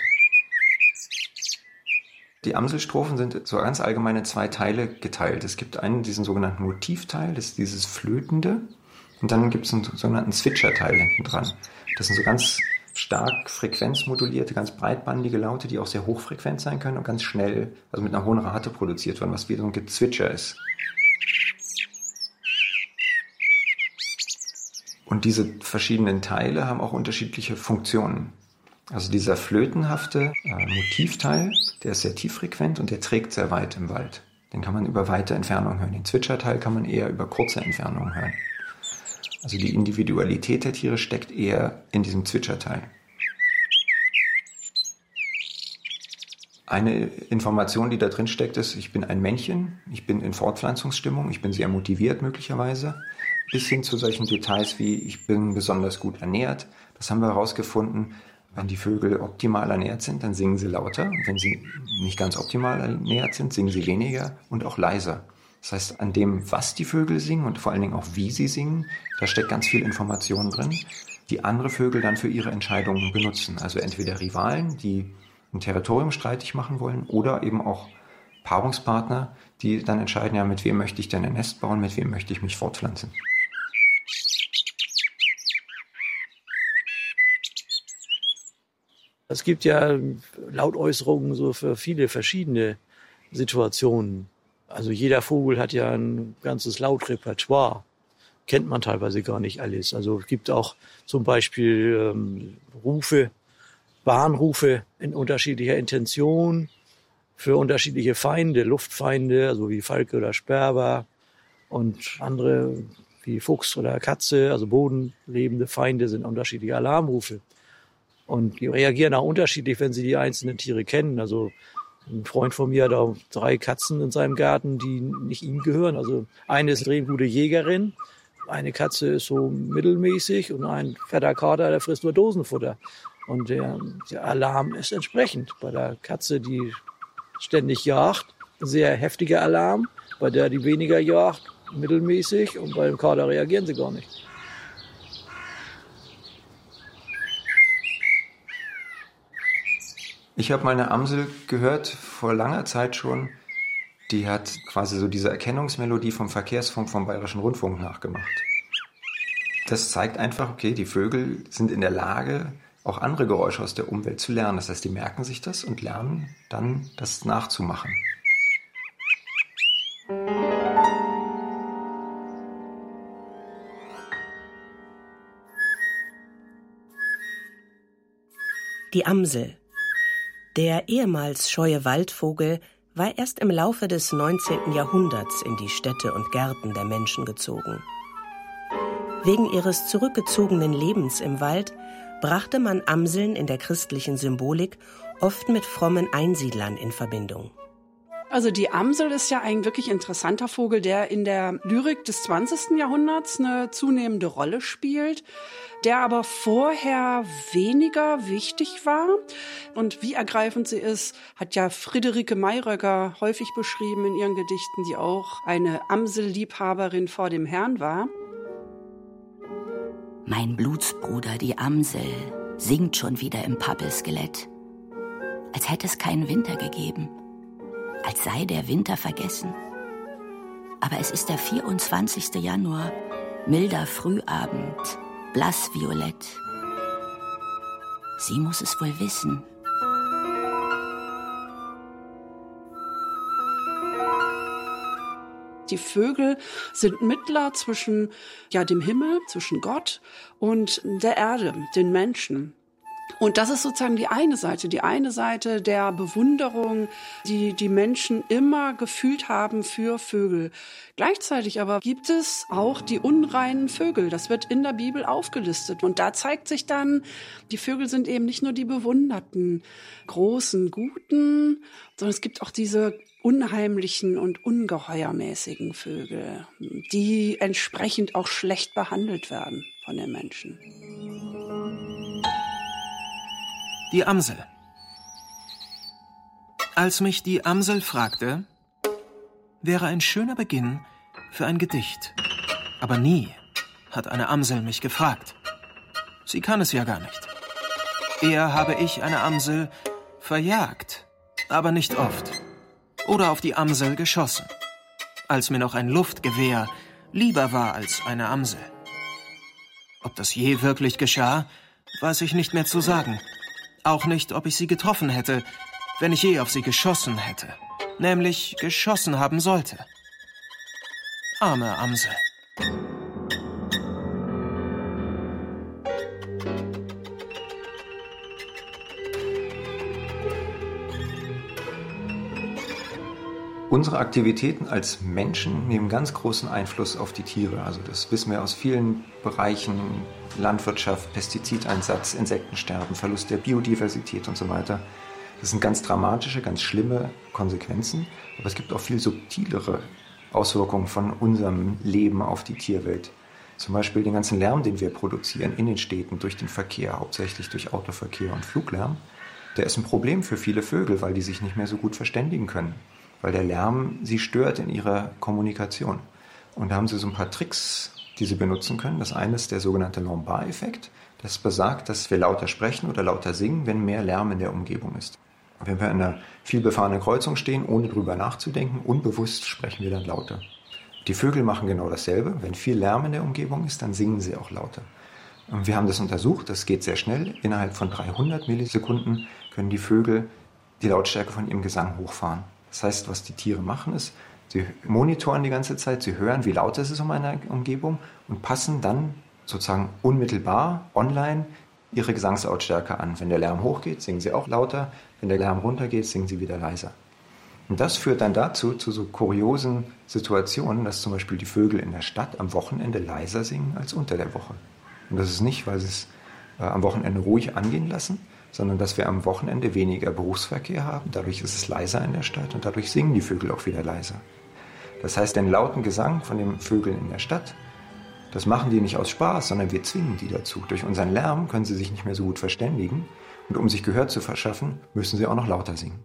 Die Amselstrophen sind so ganz allgemein in zwei Teile geteilt. Es gibt einen, diesen sogenannten Motivteil, das ist dieses Flötende, und dann gibt es einen sogenannten Zwitscherteil hinten dran. Das sind so ganz stark frequenzmodulierte, ganz breitbandige Laute, die auch sehr hochfrequent sein können und ganz schnell, also mit einer hohen Rate produziert werden, was wie so ein Gezwitscher ist. Und diese verschiedenen Teile haben auch unterschiedliche Funktionen. Also dieser flötenhafte äh, Motivteil, der ist sehr tieffrequent und der trägt sehr weit im Wald. Den kann man über weite Entfernungen hören. Den Zwitscherteil kann man eher über kurze Entfernungen hören. Also die Individualität der Tiere steckt eher in diesem Zwitscherteil. Eine Information, die da drin steckt, ist, ich bin ein Männchen, ich bin in Fortpflanzungsstimmung, ich bin sehr motiviert möglicherweise, bis hin zu solchen Details wie, ich bin besonders gut ernährt. Das haben wir herausgefunden. Wenn die Vögel optimal ernährt sind, dann singen sie lauter. Und wenn sie nicht ganz optimal ernährt sind, singen sie weniger und auch leiser. Das heißt, an dem, was die Vögel singen und vor allen Dingen auch wie sie singen, da steckt ganz viel Information drin, die andere Vögel dann für ihre Entscheidungen benutzen. Also entweder Rivalen, die ein Territorium streitig machen wollen, oder eben auch Paarungspartner, die dann entscheiden, ja, mit wem möchte ich denn ein Nest bauen, mit wem möchte ich mich fortpflanzen. Es gibt ja Lautäußerungen so für viele verschiedene Situationen. Also jeder Vogel hat ja ein ganzes Lautrepertoire. Kennt man teilweise gar nicht alles. Also es gibt auch zum Beispiel ähm, Rufe, Warnrufe in unterschiedlicher Intention für unterschiedliche Feinde, Luftfeinde, also wie Falke oder Sperber, und andere wie Fuchs oder Katze, also bodenlebende Feinde, sind unterschiedliche Alarmrufe. Und die reagieren auch unterschiedlich, wenn sie die einzelnen Tiere kennen. Also ein Freund von mir hat auch drei Katzen in seinem Garten, die nicht ihm gehören. Also eine ist eine gute Jägerin, eine Katze ist so mittelmäßig und ein fetter Kater, der frisst nur Dosenfutter. Und der, der Alarm ist entsprechend. Bei der Katze, die ständig jagt, sehr heftiger Alarm. Bei der, die weniger jagt, mittelmäßig. Und bei dem Kater reagieren sie gar nicht. Ich habe mal eine Amsel gehört, vor langer Zeit schon, die hat quasi so diese Erkennungsmelodie vom Verkehrsfunk vom Bayerischen Rundfunk nachgemacht. Das zeigt einfach, okay, die Vögel sind in der Lage, auch andere Geräusche aus der Umwelt zu lernen. Das heißt, die merken sich das und lernen dann, das nachzumachen. Die Amsel. Der ehemals scheue Waldvogel war erst im Laufe des neunzehnten Jahrhunderts in die Städte und Gärten der Menschen gezogen. Wegen ihres zurückgezogenen Lebens im Wald brachte man Amseln in der christlichen Symbolik oft mit frommen Einsiedlern in Verbindung. Also die Amsel ist ja ein wirklich interessanter Vogel, der in der Lyrik des zwanzigsten Jahrhunderts eine zunehmende Rolle spielt, der aber vorher weniger wichtig war. Und wie ergreifend sie ist, hat ja Friederike Mayröcker häufig beschrieben in ihren Gedichten, die auch eine Amselliebhaberin vor dem Herrn war. Mein Blutsbruder, die Amsel, singt schon wieder im Pappelskelett, als hätte es keinen Winter gegeben. Als sei der Winter vergessen. Aber es ist der vierundzwanzigste Januar, milder Frühabend, blassviolett. Sie muss es wohl wissen. Die Vögel sind Mittler zwischen ja, dem Himmel, zwischen Gott und der Erde, den Menschen. Und das ist sozusagen die eine Seite, die eine Seite der Bewunderung, die die Menschen immer gefühlt haben für Vögel. Gleichzeitig aber gibt es auch die unreinen Vögel. Das wird in der Bibel aufgelistet. Und da zeigt sich dann, die Vögel sind eben nicht nur die bewunderten, großen, guten, sondern es gibt auch diese unheimlichen und ungeheuermäßigen Vögel, die entsprechend auch schlecht behandelt werden von den Menschen. Die Amsel. Als mich die Amsel fragte, wäre ein schöner Beginn für ein Gedicht. Aber nie hat eine Amsel mich gefragt. Sie kann es ja gar nicht. Eher habe ich eine Amsel verjagt, aber nicht oft. Oder auf die Amsel geschossen, als mir noch ein Luftgewehr lieber war als eine Amsel. Ob das je wirklich geschah, weiß ich nicht mehr zu sagen. Auch nicht, ob ich sie getroffen hätte, wenn ich je auf sie geschossen hätte. Nämlich geschossen haben sollte. Arme Amsel. Unsere Aktivitäten als Menschen nehmen ganz großen Einfluss auf die Tiere. Also das wissen wir aus vielen Bereichen, Landwirtschaft, Pestizideinsatz, Insektensterben, Verlust der Biodiversität und so weiter. Das sind ganz dramatische, ganz schlimme Konsequenzen. Aber es gibt auch viel subtilere Auswirkungen von unserem Leben auf die Tierwelt. Zum Beispiel den ganzen Lärm, den wir produzieren in den Städten durch den Verkehr, hauptsächlich durch Autoverkehr und Fluglärm. Der ist ein Problem für viele Vögel, weil die sich nicht mehr so gut verständigen können. Weil der Lärm sie stört in ihrer Kommunikation. Und da haben sie so ein paar Tricks, die sie benutzen können. Das eine ist der sogenannte Lombard-Effekt. Das besagt, dass wir lauter sprechen oder lauter singen, wenn mehr Lärm in der Umgebung ist. Wenn wir an einer vielbefahrenen Kreuzung stehen, ohne drüber nachzudenken, unbewusst sprechen wir dann lauter. Die Vögel machen genau dasselbe. Wenn viel Lärm in der Umgebung ist, dann singen sie auch lauter. Und wir haben das untersucht, das geht sehr schnell. Innerhalb von dreihundert Millisekunden können die Vögel die Lautstärke von ihrem Gesang hochfahren. Das heißt, was die Tiere machen ist, sie monitoren die ganze Zeit, sie hören, wie laut es ist um eine Umgebung und passen dann sozusagen unmittelbar online ihre Gesangslautstärke an. Wenn der Lärm hochgeht, singen sie auch lauter, wenn der Lärm runtergeht, singen sie wieder leiser. Und das führt dann dazu, zu so kuriosen Situationen, dass zum Beispiel die Vögel in der Stadt am Wochenende leiser singen als unter der Woche. Und das ist nicht, weil sie es äh, am Wochenende ruhig angehen lassen, sondern dass wir am Wochenende weniger Berufsverkehr haben. Dadurch ist es leiser in der Stadt und dadurch singen die Vögel auch wieder leiser. Das heißt, den lauten Gesang von den Vögeln in der Stadt, das machen die nicht aus Spaß, sondern wir zwingen die dazu. Durch unseren Lärm können sie sich nicht mehr so gut verständigen und um sich Gehör zu verschaffen, müssen sie auch noch lauter singen.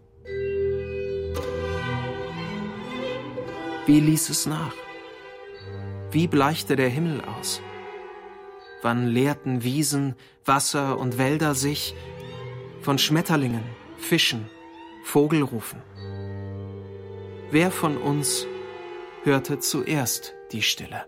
Wie ließ es nach? Wie bleichte der Himmel aus? Wann leerten Wiesen, Wasser und Wälder sich von Schmetterlingen, Fischen, Vogelrufen? Wer von uns hörte zuerst die Stille?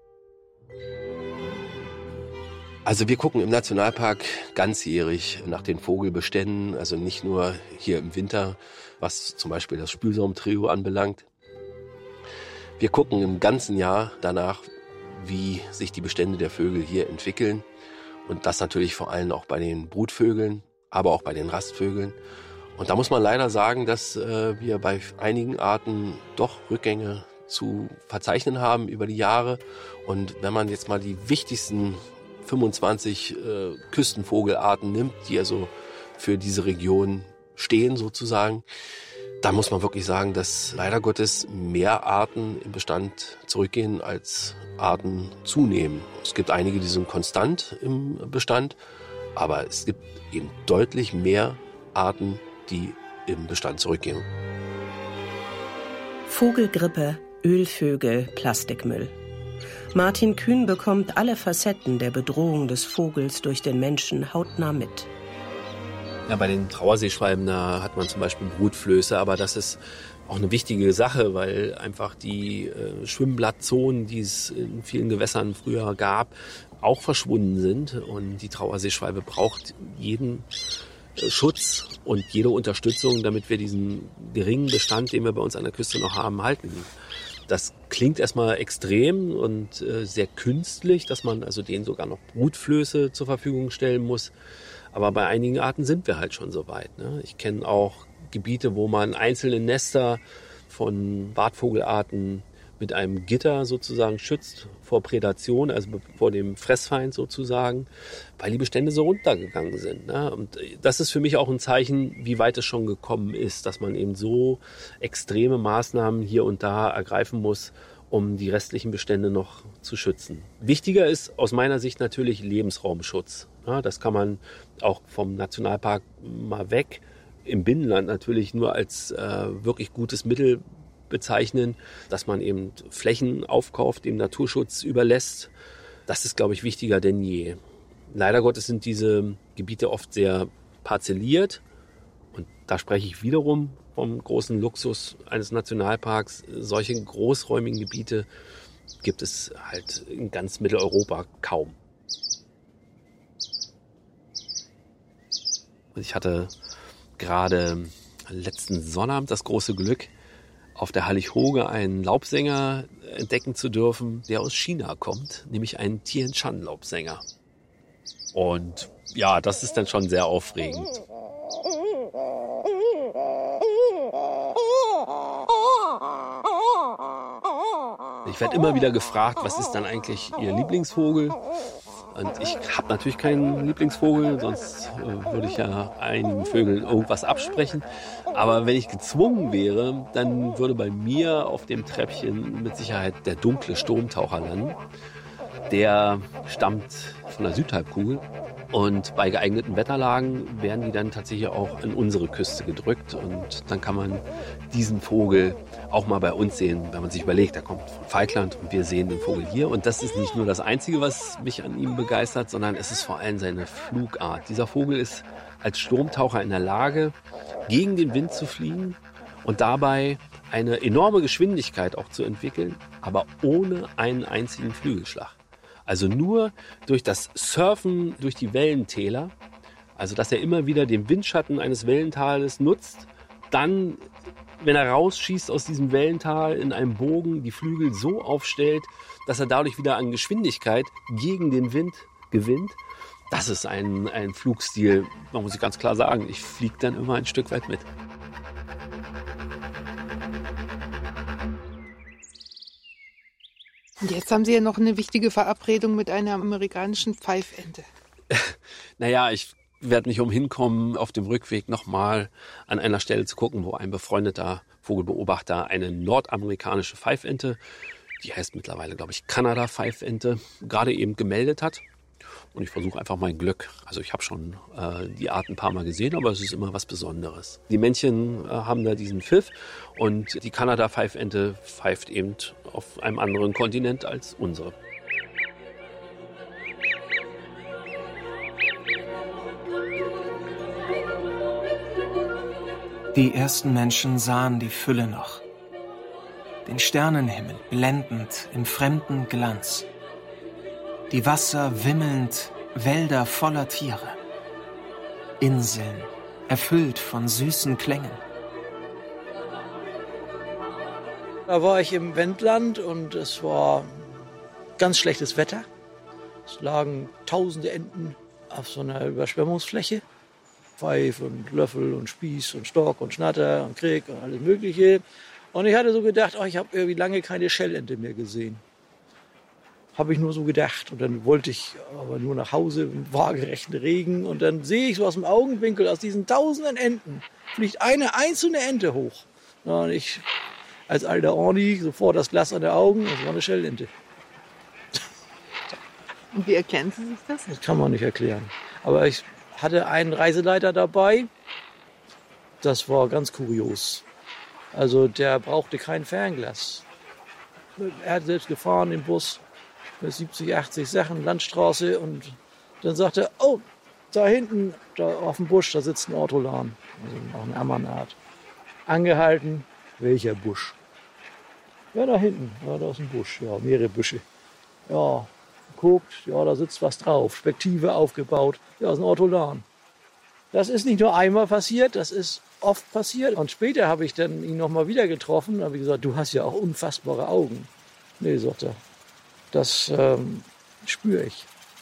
Also wir gucken im Nationalpark ganzjährig nach den Vogelbeständen, also nicht nur hier im Winter, was zum Beispiel das Spülsaumtrio anbelangt. Wir gucken im ganzen Jahr danach, wie sich die Bestände der Vögel hier entwickeln. Und das natürlich vor allem auch bei den Brutvögeln, aber auch bei den Rastvögeln. Und da muss man leider sagen, dass äh, wir bei einigen Arten doch Rückgänge zu verzeichnen haben über die Jahre. Und wenn man jetzt mal die wichtigsten fünfundzwanzig äh, Küstenvogelarten nimmt, die also für diese Region stehen sozusagen, da muss man wirklich sagen, dass leider Gottes mehr Arten im Bestand zurückgehen, als Arten zunehmen. Es gibt einige, die sind konstant im Bestand, aber es gibt eben deutlich mehr Arten, die im Bestand zurückgehen. Vogelgrippe, Ölvögel, Plastikmüll. Martin Kühn bekommt alle Facetten der Bedrohung des Vogels durch den Menschen hautnah mit. Ja, bei den Trauerseeschwalben, da hat man zum Beispiel Brutflöße, aber das ist auch eine wichtige Sache, weil einfach die äh, Schwimmblattzonen, die es in vielen Gewässern früher gab, auch verschwunden sind. Und die Trauerseeschwalbe braucht jeden äh, Schutz und jede Unterstützung, damit wir diesen geringen Bestand, den wir bei uns an der Küste noch haben, halten. Das klingt erstmal extrem und äh, sehr künstlich, dass man also denen sogar noch Brutflöße zur Verfügung stellen muss. Aber bei einigen Arten sind wir halt schon so weit. Ne? Ich kenne auch Gebiete, wo man einzelne Nester von Bartvogelarten mit einem Gitter sozusagen schützt vor Prädation, also vor dem Fressfeind sozusagen, weil die Bestände so runtergegangen sind. Ne? Und das ist für mich auch ein Zeichen, wie weit es schon gekommen ist, dass man eben so extreme Maßnahmen hier und da ergreifen muss, um die restlichen Bestände noch zu schützen. Wichtiger ist aus meiner Sicht natürlich Lebensraumschutz. Ja, das kann man auch vom Nationalpark mal weg, im Binnenland natürlich nur als äh, wirklich gutes Mittel bezeichnen, dass man eben Flächen aufkauft, dem Naturschutz überlässt. Das ist, glaube ich, wichtiger denn je. Leider Gottes sind diese Gebiete oft sehr parzelliert. Und da spreche ich wiederum vom großen Luxus eines Nationalparks. Solche großräumigen Gebiete gibt es halt in ganz Mitteleuropa kaum. Ich hatte gerade letzten Sonnabend das große Glück, auf der Hallig-Hoge einen Laubsänger entdecken zu dürfen, der aus China kommt, nämlich einen Tian-Shan-Laubsänger. Und ja, das ist dann schon sehr aufregend. Ich werde immer wieder gefragt, was ist dann eigentlich Ihr Lieblingsvogel? Und ich habe natürlich keinen Lieblingsvogel, sonst äh, würde ich ja einigen Vögeln irgendwas absprechen. Aber wenn ich gezwungen wäre, dann würde bei mir auf dem Treppchen mit Sicherheit der dunkle Sturmtaucher landen. Der stammt von der Südhalbkugel. Und bei geeigneten Wetterlagen werden die dann tatsächlich auch an unsere Küste gedrückt. Und dann kann man diesen Vogel auch mal bei uns sehen, wenn man sich überlegt, er kommt von Falkland und wir sehen den Vogel hier. Und das ist nicht nur das Einzige, was mich an ihm begeistert, sondern es ist vor allem seine Flugart. Dieser Vogel ist als Sturmtaucher in der Lage, gegen den Wind zu fliegen und dabei eine enorme Geschwindigkeit auch zu entwickeln, aber ohne einen einzigen Flügelschlag. Also nur durch das Surfen durch die Wellentäler, also dass er immer wieder den Windschatten eines Wellentales nutzt, dann, wenn er rausschießt aus diesem Wellental in einem Bogen, die Flügel so aufstellt, dass er dadurch wieder an Geschwindigkeit gegen den Wind gewinnt. Das ist ein, ein Flugstil, man muss ich ganz klar sagen, ich fliege dann immer ein Stück weit mit. Und jetzt haben Sie ja noch eine wichtige Verabredung mit einer amerikanischen Pfeifente. Naja, ich werde nicht umhin kommen, auf dem Rückweg nochmal an einer Stelle zu gucken, wo ein befreundeter Vogelbeobachter eine nordamerikanische Pfeifente, die heißt mittlerweile, glaube ich, Kanada-Pfeifente, gerade eben gemeldet hat. Und ich versuche einfach mein Glück. Also ich habe schon äh, die Art ein paar Mal gesehen, aber es ist immer was Besonderes. Die Männchen äh, haben da diesen Pfiff und die Kanada-Pfeifente pfeift eben auf einem anderen Kontinent als unsere. Die ersten Menschen sahen die Fülle noch. Den Sternenhimmel blendend im fremden Glanz. Die Wasser wimmelnd, Wälder voller Tiere. Inseln erfüllt von süßen Klängen. Da war ich im Wendland und es war ganz schlechtes Wetter. Es lagen tausende Enten auf so einer Überschwemmungsfläche. Pfeif und Löffel und Spieß und Stock und Schnatter und Krieg und alles Mögliche. Und ich hatte so gedacht, oh, ich habe irgendwie lange keine Schellente mehr gesehen. habe ich nur so gedacht. Und dann wollte ich aber nur nach Hause im waagerechten Regen. Und dann sehe ich so aus dem Augenwinkel, aus diesen tausenden Enten, fliegt eine einzelne Ente hoch. Ja, und ich als alter Orni sofort das Glas an den Augen, das war eine Schellente. Und wie erklären Sie sich das? Das kann man nicht erklären. Aber ich hatte einen Reiseleiter dabei, das war ganz kurios. Also der brauchte kein Fernglas. Er hat selbst gefahren, den Bus, mit siebzig, achtzig Sachen, Landstraße. Und dann sagte er, oh, da hinten, da auf dem Busch, da sitzt ein Ortolan. Also auch eine Ammanart. Angehalten, welcher Busch? Ja, da hinten, ja, da ist ein Busch, ja, mehrere Büsche. Ja, guckt, ja, da sitzt was drauf, Spektive aufgebaut, ja, das ist ein Ortolan. Das ist nicht nur einmal passiert, das ist oft passiert. Und später habe ich dann ihn noch mal wieder getroffen, habe ich gesagt, du hast ja auch unfassbare Augen. Nee, sagt er, das ähm, spüre ich.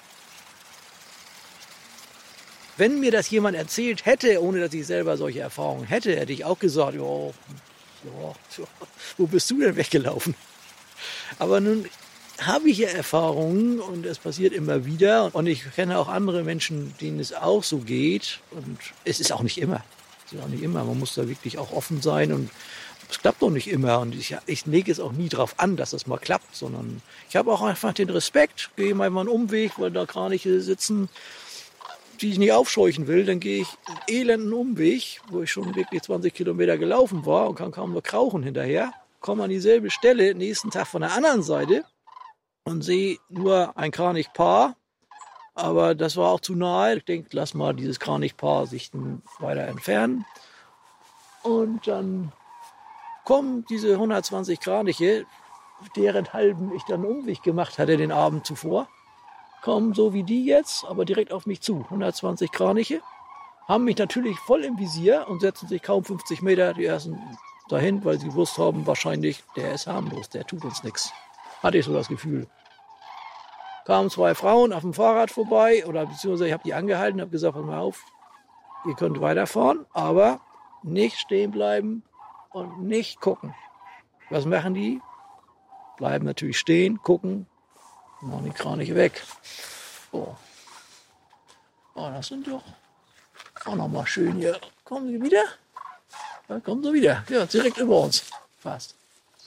Wenn mir das jemand erzählt hätte, ohne dass ich selber solche Erfahrungen hätte, hätte ich auch gesagt, ja, ja, wo bist du denn weggelaufen? Aber nun habe ich ja Erfahrungen und es passiert immer wieder. Und ich kenne auch andere Menschen, denen es auch so geht. Und es ist auch nicht immer. Es ist auch nicht immer. Man muss da wirklich auch offen sein und es klappt doch nicht immer. Und ich, ich lege es auch nie darauf an, dass das mal klappt, sondern ich habe auch einfach den Respekt, gehe mal einen Umweg, weil da Kraniche sitzen, die ich nicht aufscheuchen will, dann gehe ich einen elenden Umweg, wo ich schon wirklich zwanzig Kilometer gelaufen war und kann kaum nur krauchen hinterher, komme an dieselbe Stelle, nächsten Tag von der anderen Seite und sehe nur ein Kranichpaar, aber das war auch zu nahe. Ich denke, lass mal dieses Kranichpaar sich weiter entfernen. Und dann kommen diese hundertzwanzig Kraniche, deren halben ich dann einen Umweg gemacht hatte den Abend zuvor, kommen so wie die jetzt, aber direkt auf mich zu. hundertzwanzig Kraniche, haben mich natürlich voll im Visier und setzen sich kaum fünfzig Meter die ersten dahin, weil sie gewusst haben, wahrscheinlich, der ist harmlos, der tut uns nichts. Hatte ich so das Gefühl. Kamen zwei Frauen auf dem Fahrrad vorbei, oder beziehungsweise ich habe die angehalten, habe gesagt, pass mal auf, ihr könnt weiterfahren, aber nicht stehen bleiben und nicht gucken. Was machen die? Bleiben natürlich stehen, gucken, machen die Kraniche weg. Oh. Oh, das sind doch auch noch mal schön hier. Kommen Sie wieder? Da kommen Sie wieder. Ja, direkt über uns. Fast.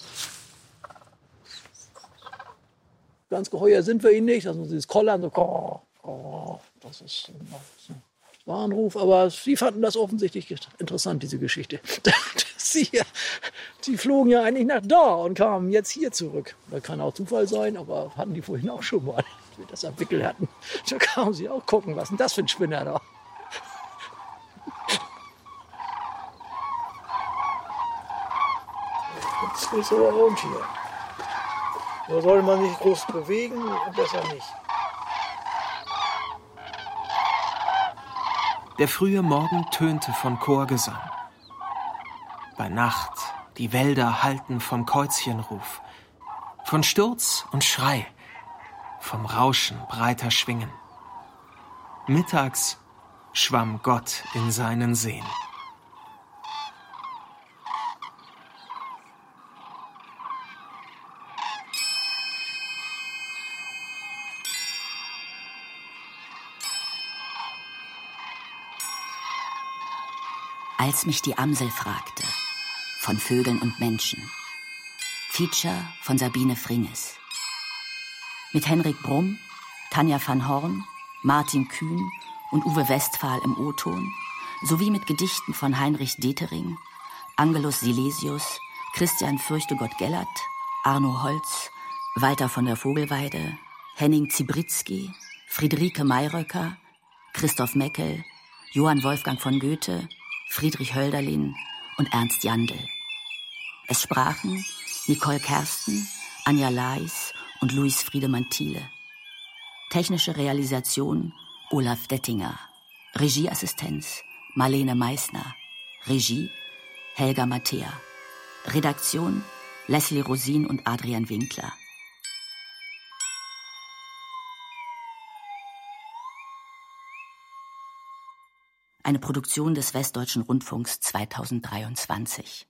Ganz geheuer sind wir ihnen nicht. Das ist dieses Kollern. So, oh, oh, das ist ein Warnruf. Aber sie fanden das offensichtlich interessant, diese Geschichte. sie, sie flogen ja eigentlich nach da und kamen jetzt hier zurück. Das kann auch Zufall sein, aber hatten die vorhin auch schon mal, als wir das am Wickel hatten. Da kamen sie auch gucken, was ist denn das für ein Spinner da? Jetzt ist aber rund hier. Da soll man sich groß bewegen und besser nicht. Der frühe Morgen tönte von Chorgesang. Bei Nacht die Wälder hallten vom Käuzchenruf, von Sturz und Schrei, vom Rauschen breiter Schwingen. Mittags schwamm Gott in seinen Seen. Als mich die Amsel fragte, von Vögeln und Menschen. Feature von Sabine Fringes. Mit Henrik Brumm, Tanja van Horn, Martin Kühn und Uwe Westphal im O-Ton, sowie mit Gedichten von Heinrich Detering, Angelus Silesius, Christian Fürchtegott-Gellert, Arno Holz, Walter von der Vogelweide, Henning Zibritzky, Friederike Mayröcker, Christoph Meckel, Johann Wolfgang von Goethe, Friedrich Hölderlin und Ernst Jandl. Es sprachen Nicole Kersten, Anja Lais und Luis Friedemann Thiele. Technische Realisation Olaf Dettinger. Regieassistenz Marlene Meissner. Regie Helga Mattea. Redaktion Leslie Rosin und Adrian Winkler. Eine Produktion des Westdeutschen Rundfunks zweitausenddreiundzwanzig.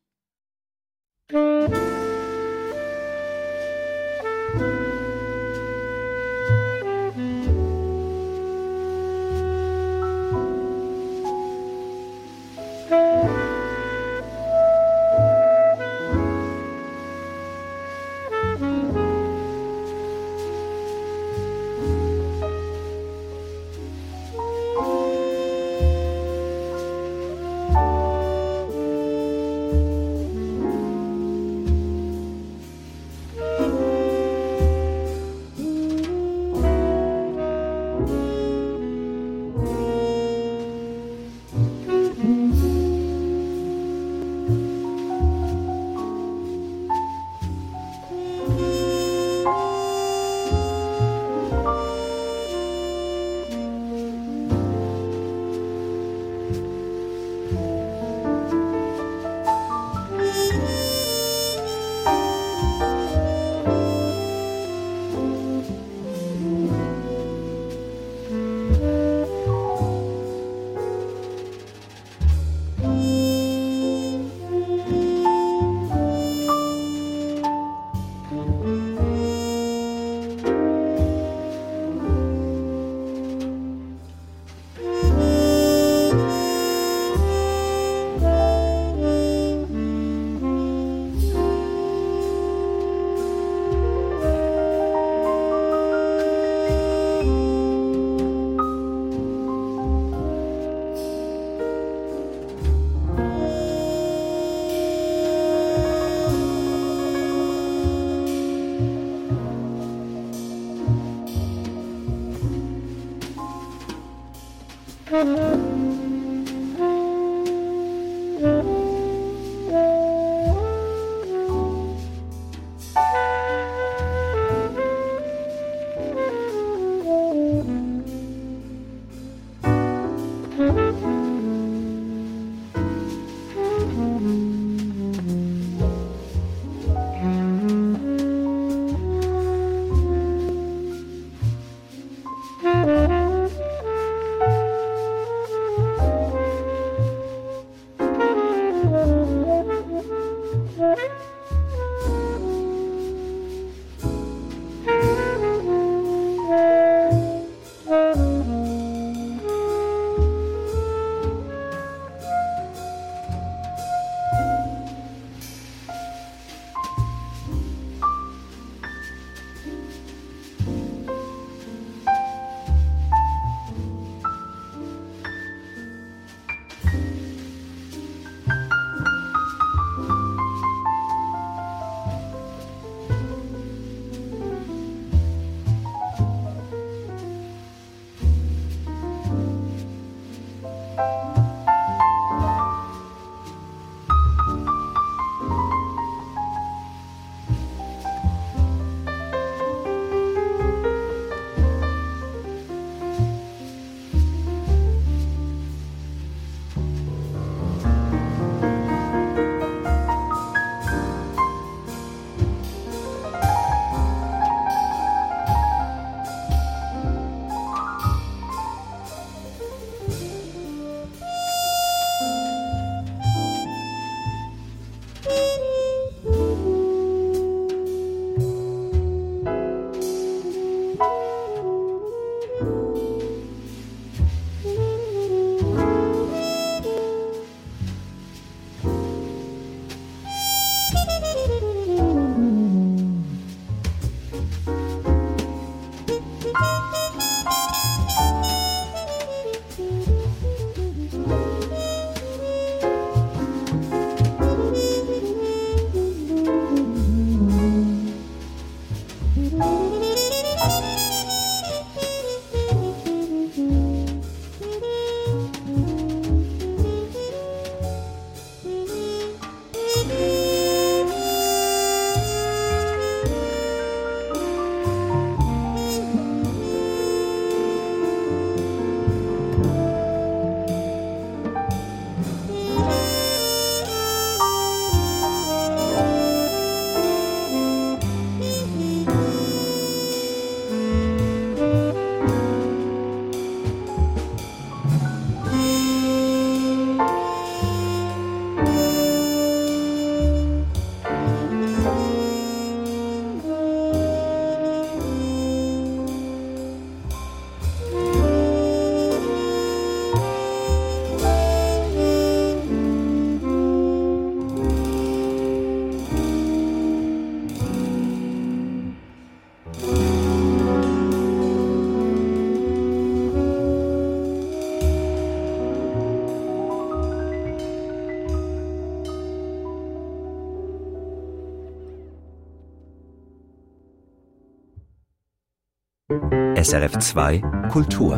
S R F zwei Kultur.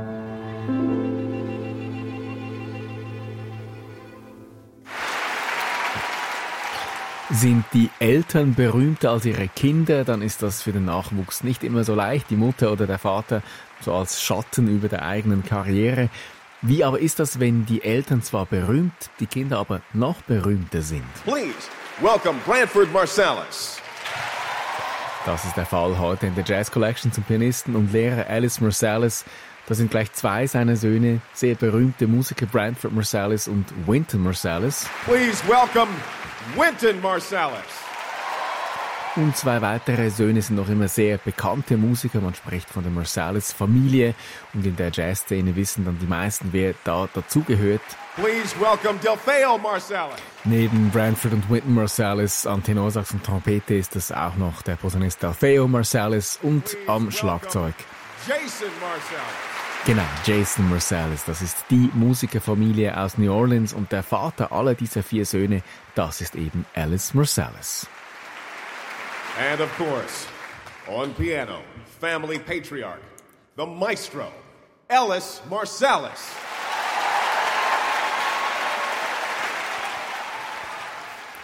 Sind die Eltern berühmter als ihre Kinder, dann ist das für den Nachwuchs nicht immer so leicht. Die Mutter oder der Vater so als Schatten über der eigenen Karriere. Wie aber ist das, wenn die Eltern zwar berühmt, die Kinder aber noch berühmter sind? Please welcome Branford Marsalis. Das ist der Fall heute in der Jazz Collection zum Pianisten und Lehrer Ellis Marsalis. Da sind gleich zwei seiner Söhne, sehr berühmte Musiker, Branford Marsalis und Wynton Marsalis. Please welcome Wynton Marsalis. Und zwei weitere Söhne sind noch immer sehr bekannte Musiker. Man spricht von der Marsalis-Familie. Und in der Jazzszene wissen dann die meisten, wer da dazugehört. Please welcome Delfeo Marsalis. Neben Branford und Wynton Marsalis an Tenorsax und Trompete ist das auch noch der Posaunist Delfeo Marsalis und Please am Schlagzeug Jason Marsalis. Genau, Jason Marsalis. Das ist die Musikerfamilie aus New Orleans und der Vater aller dieser vier Söhne, das ist eben Ellis Marsalis. And of course, on piano, family patriarch, the maestro, Ellis Marsalis.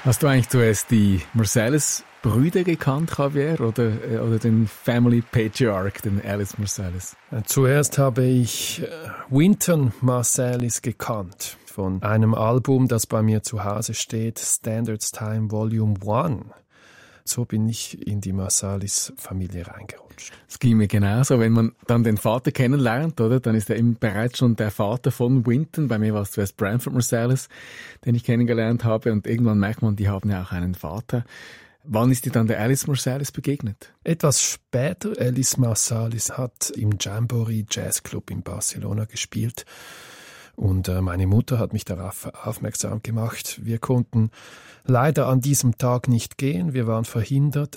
Hast du eigentlich zuerst die Marsalis-Brüder gekannt, Javier, oder, oder den Family Patriarch, den Alice Marsalis? Zuerst habe ich Wynton Marsalis gekannt von einem Album, das bei mir zu Hause steht, Standards Time Volume eins. So bin ich in die Marsalis-Familie reingerutscht. Es ging mir genauso. Wenn man dann den Vater kennenlernt, oder, dann ist er eben bereits schon der Vater von Wynton. Bei mir war es zuerst Branford Marsalis, den ich kennengelernt habe. Und irgendwann merkt man, die haben ja auch einen Vater. Wann ist dir dann der Alice Marsalis begegnet? Etwas später. Alice Marsalis hat im Jamboree Jazz Club in Barcelona gespielt. Und äh, meine Mutter hat mich darauf aufmerksam gemacht. Wir konnten leider an diesem Tag nicht gehen. Wir waren verhindert.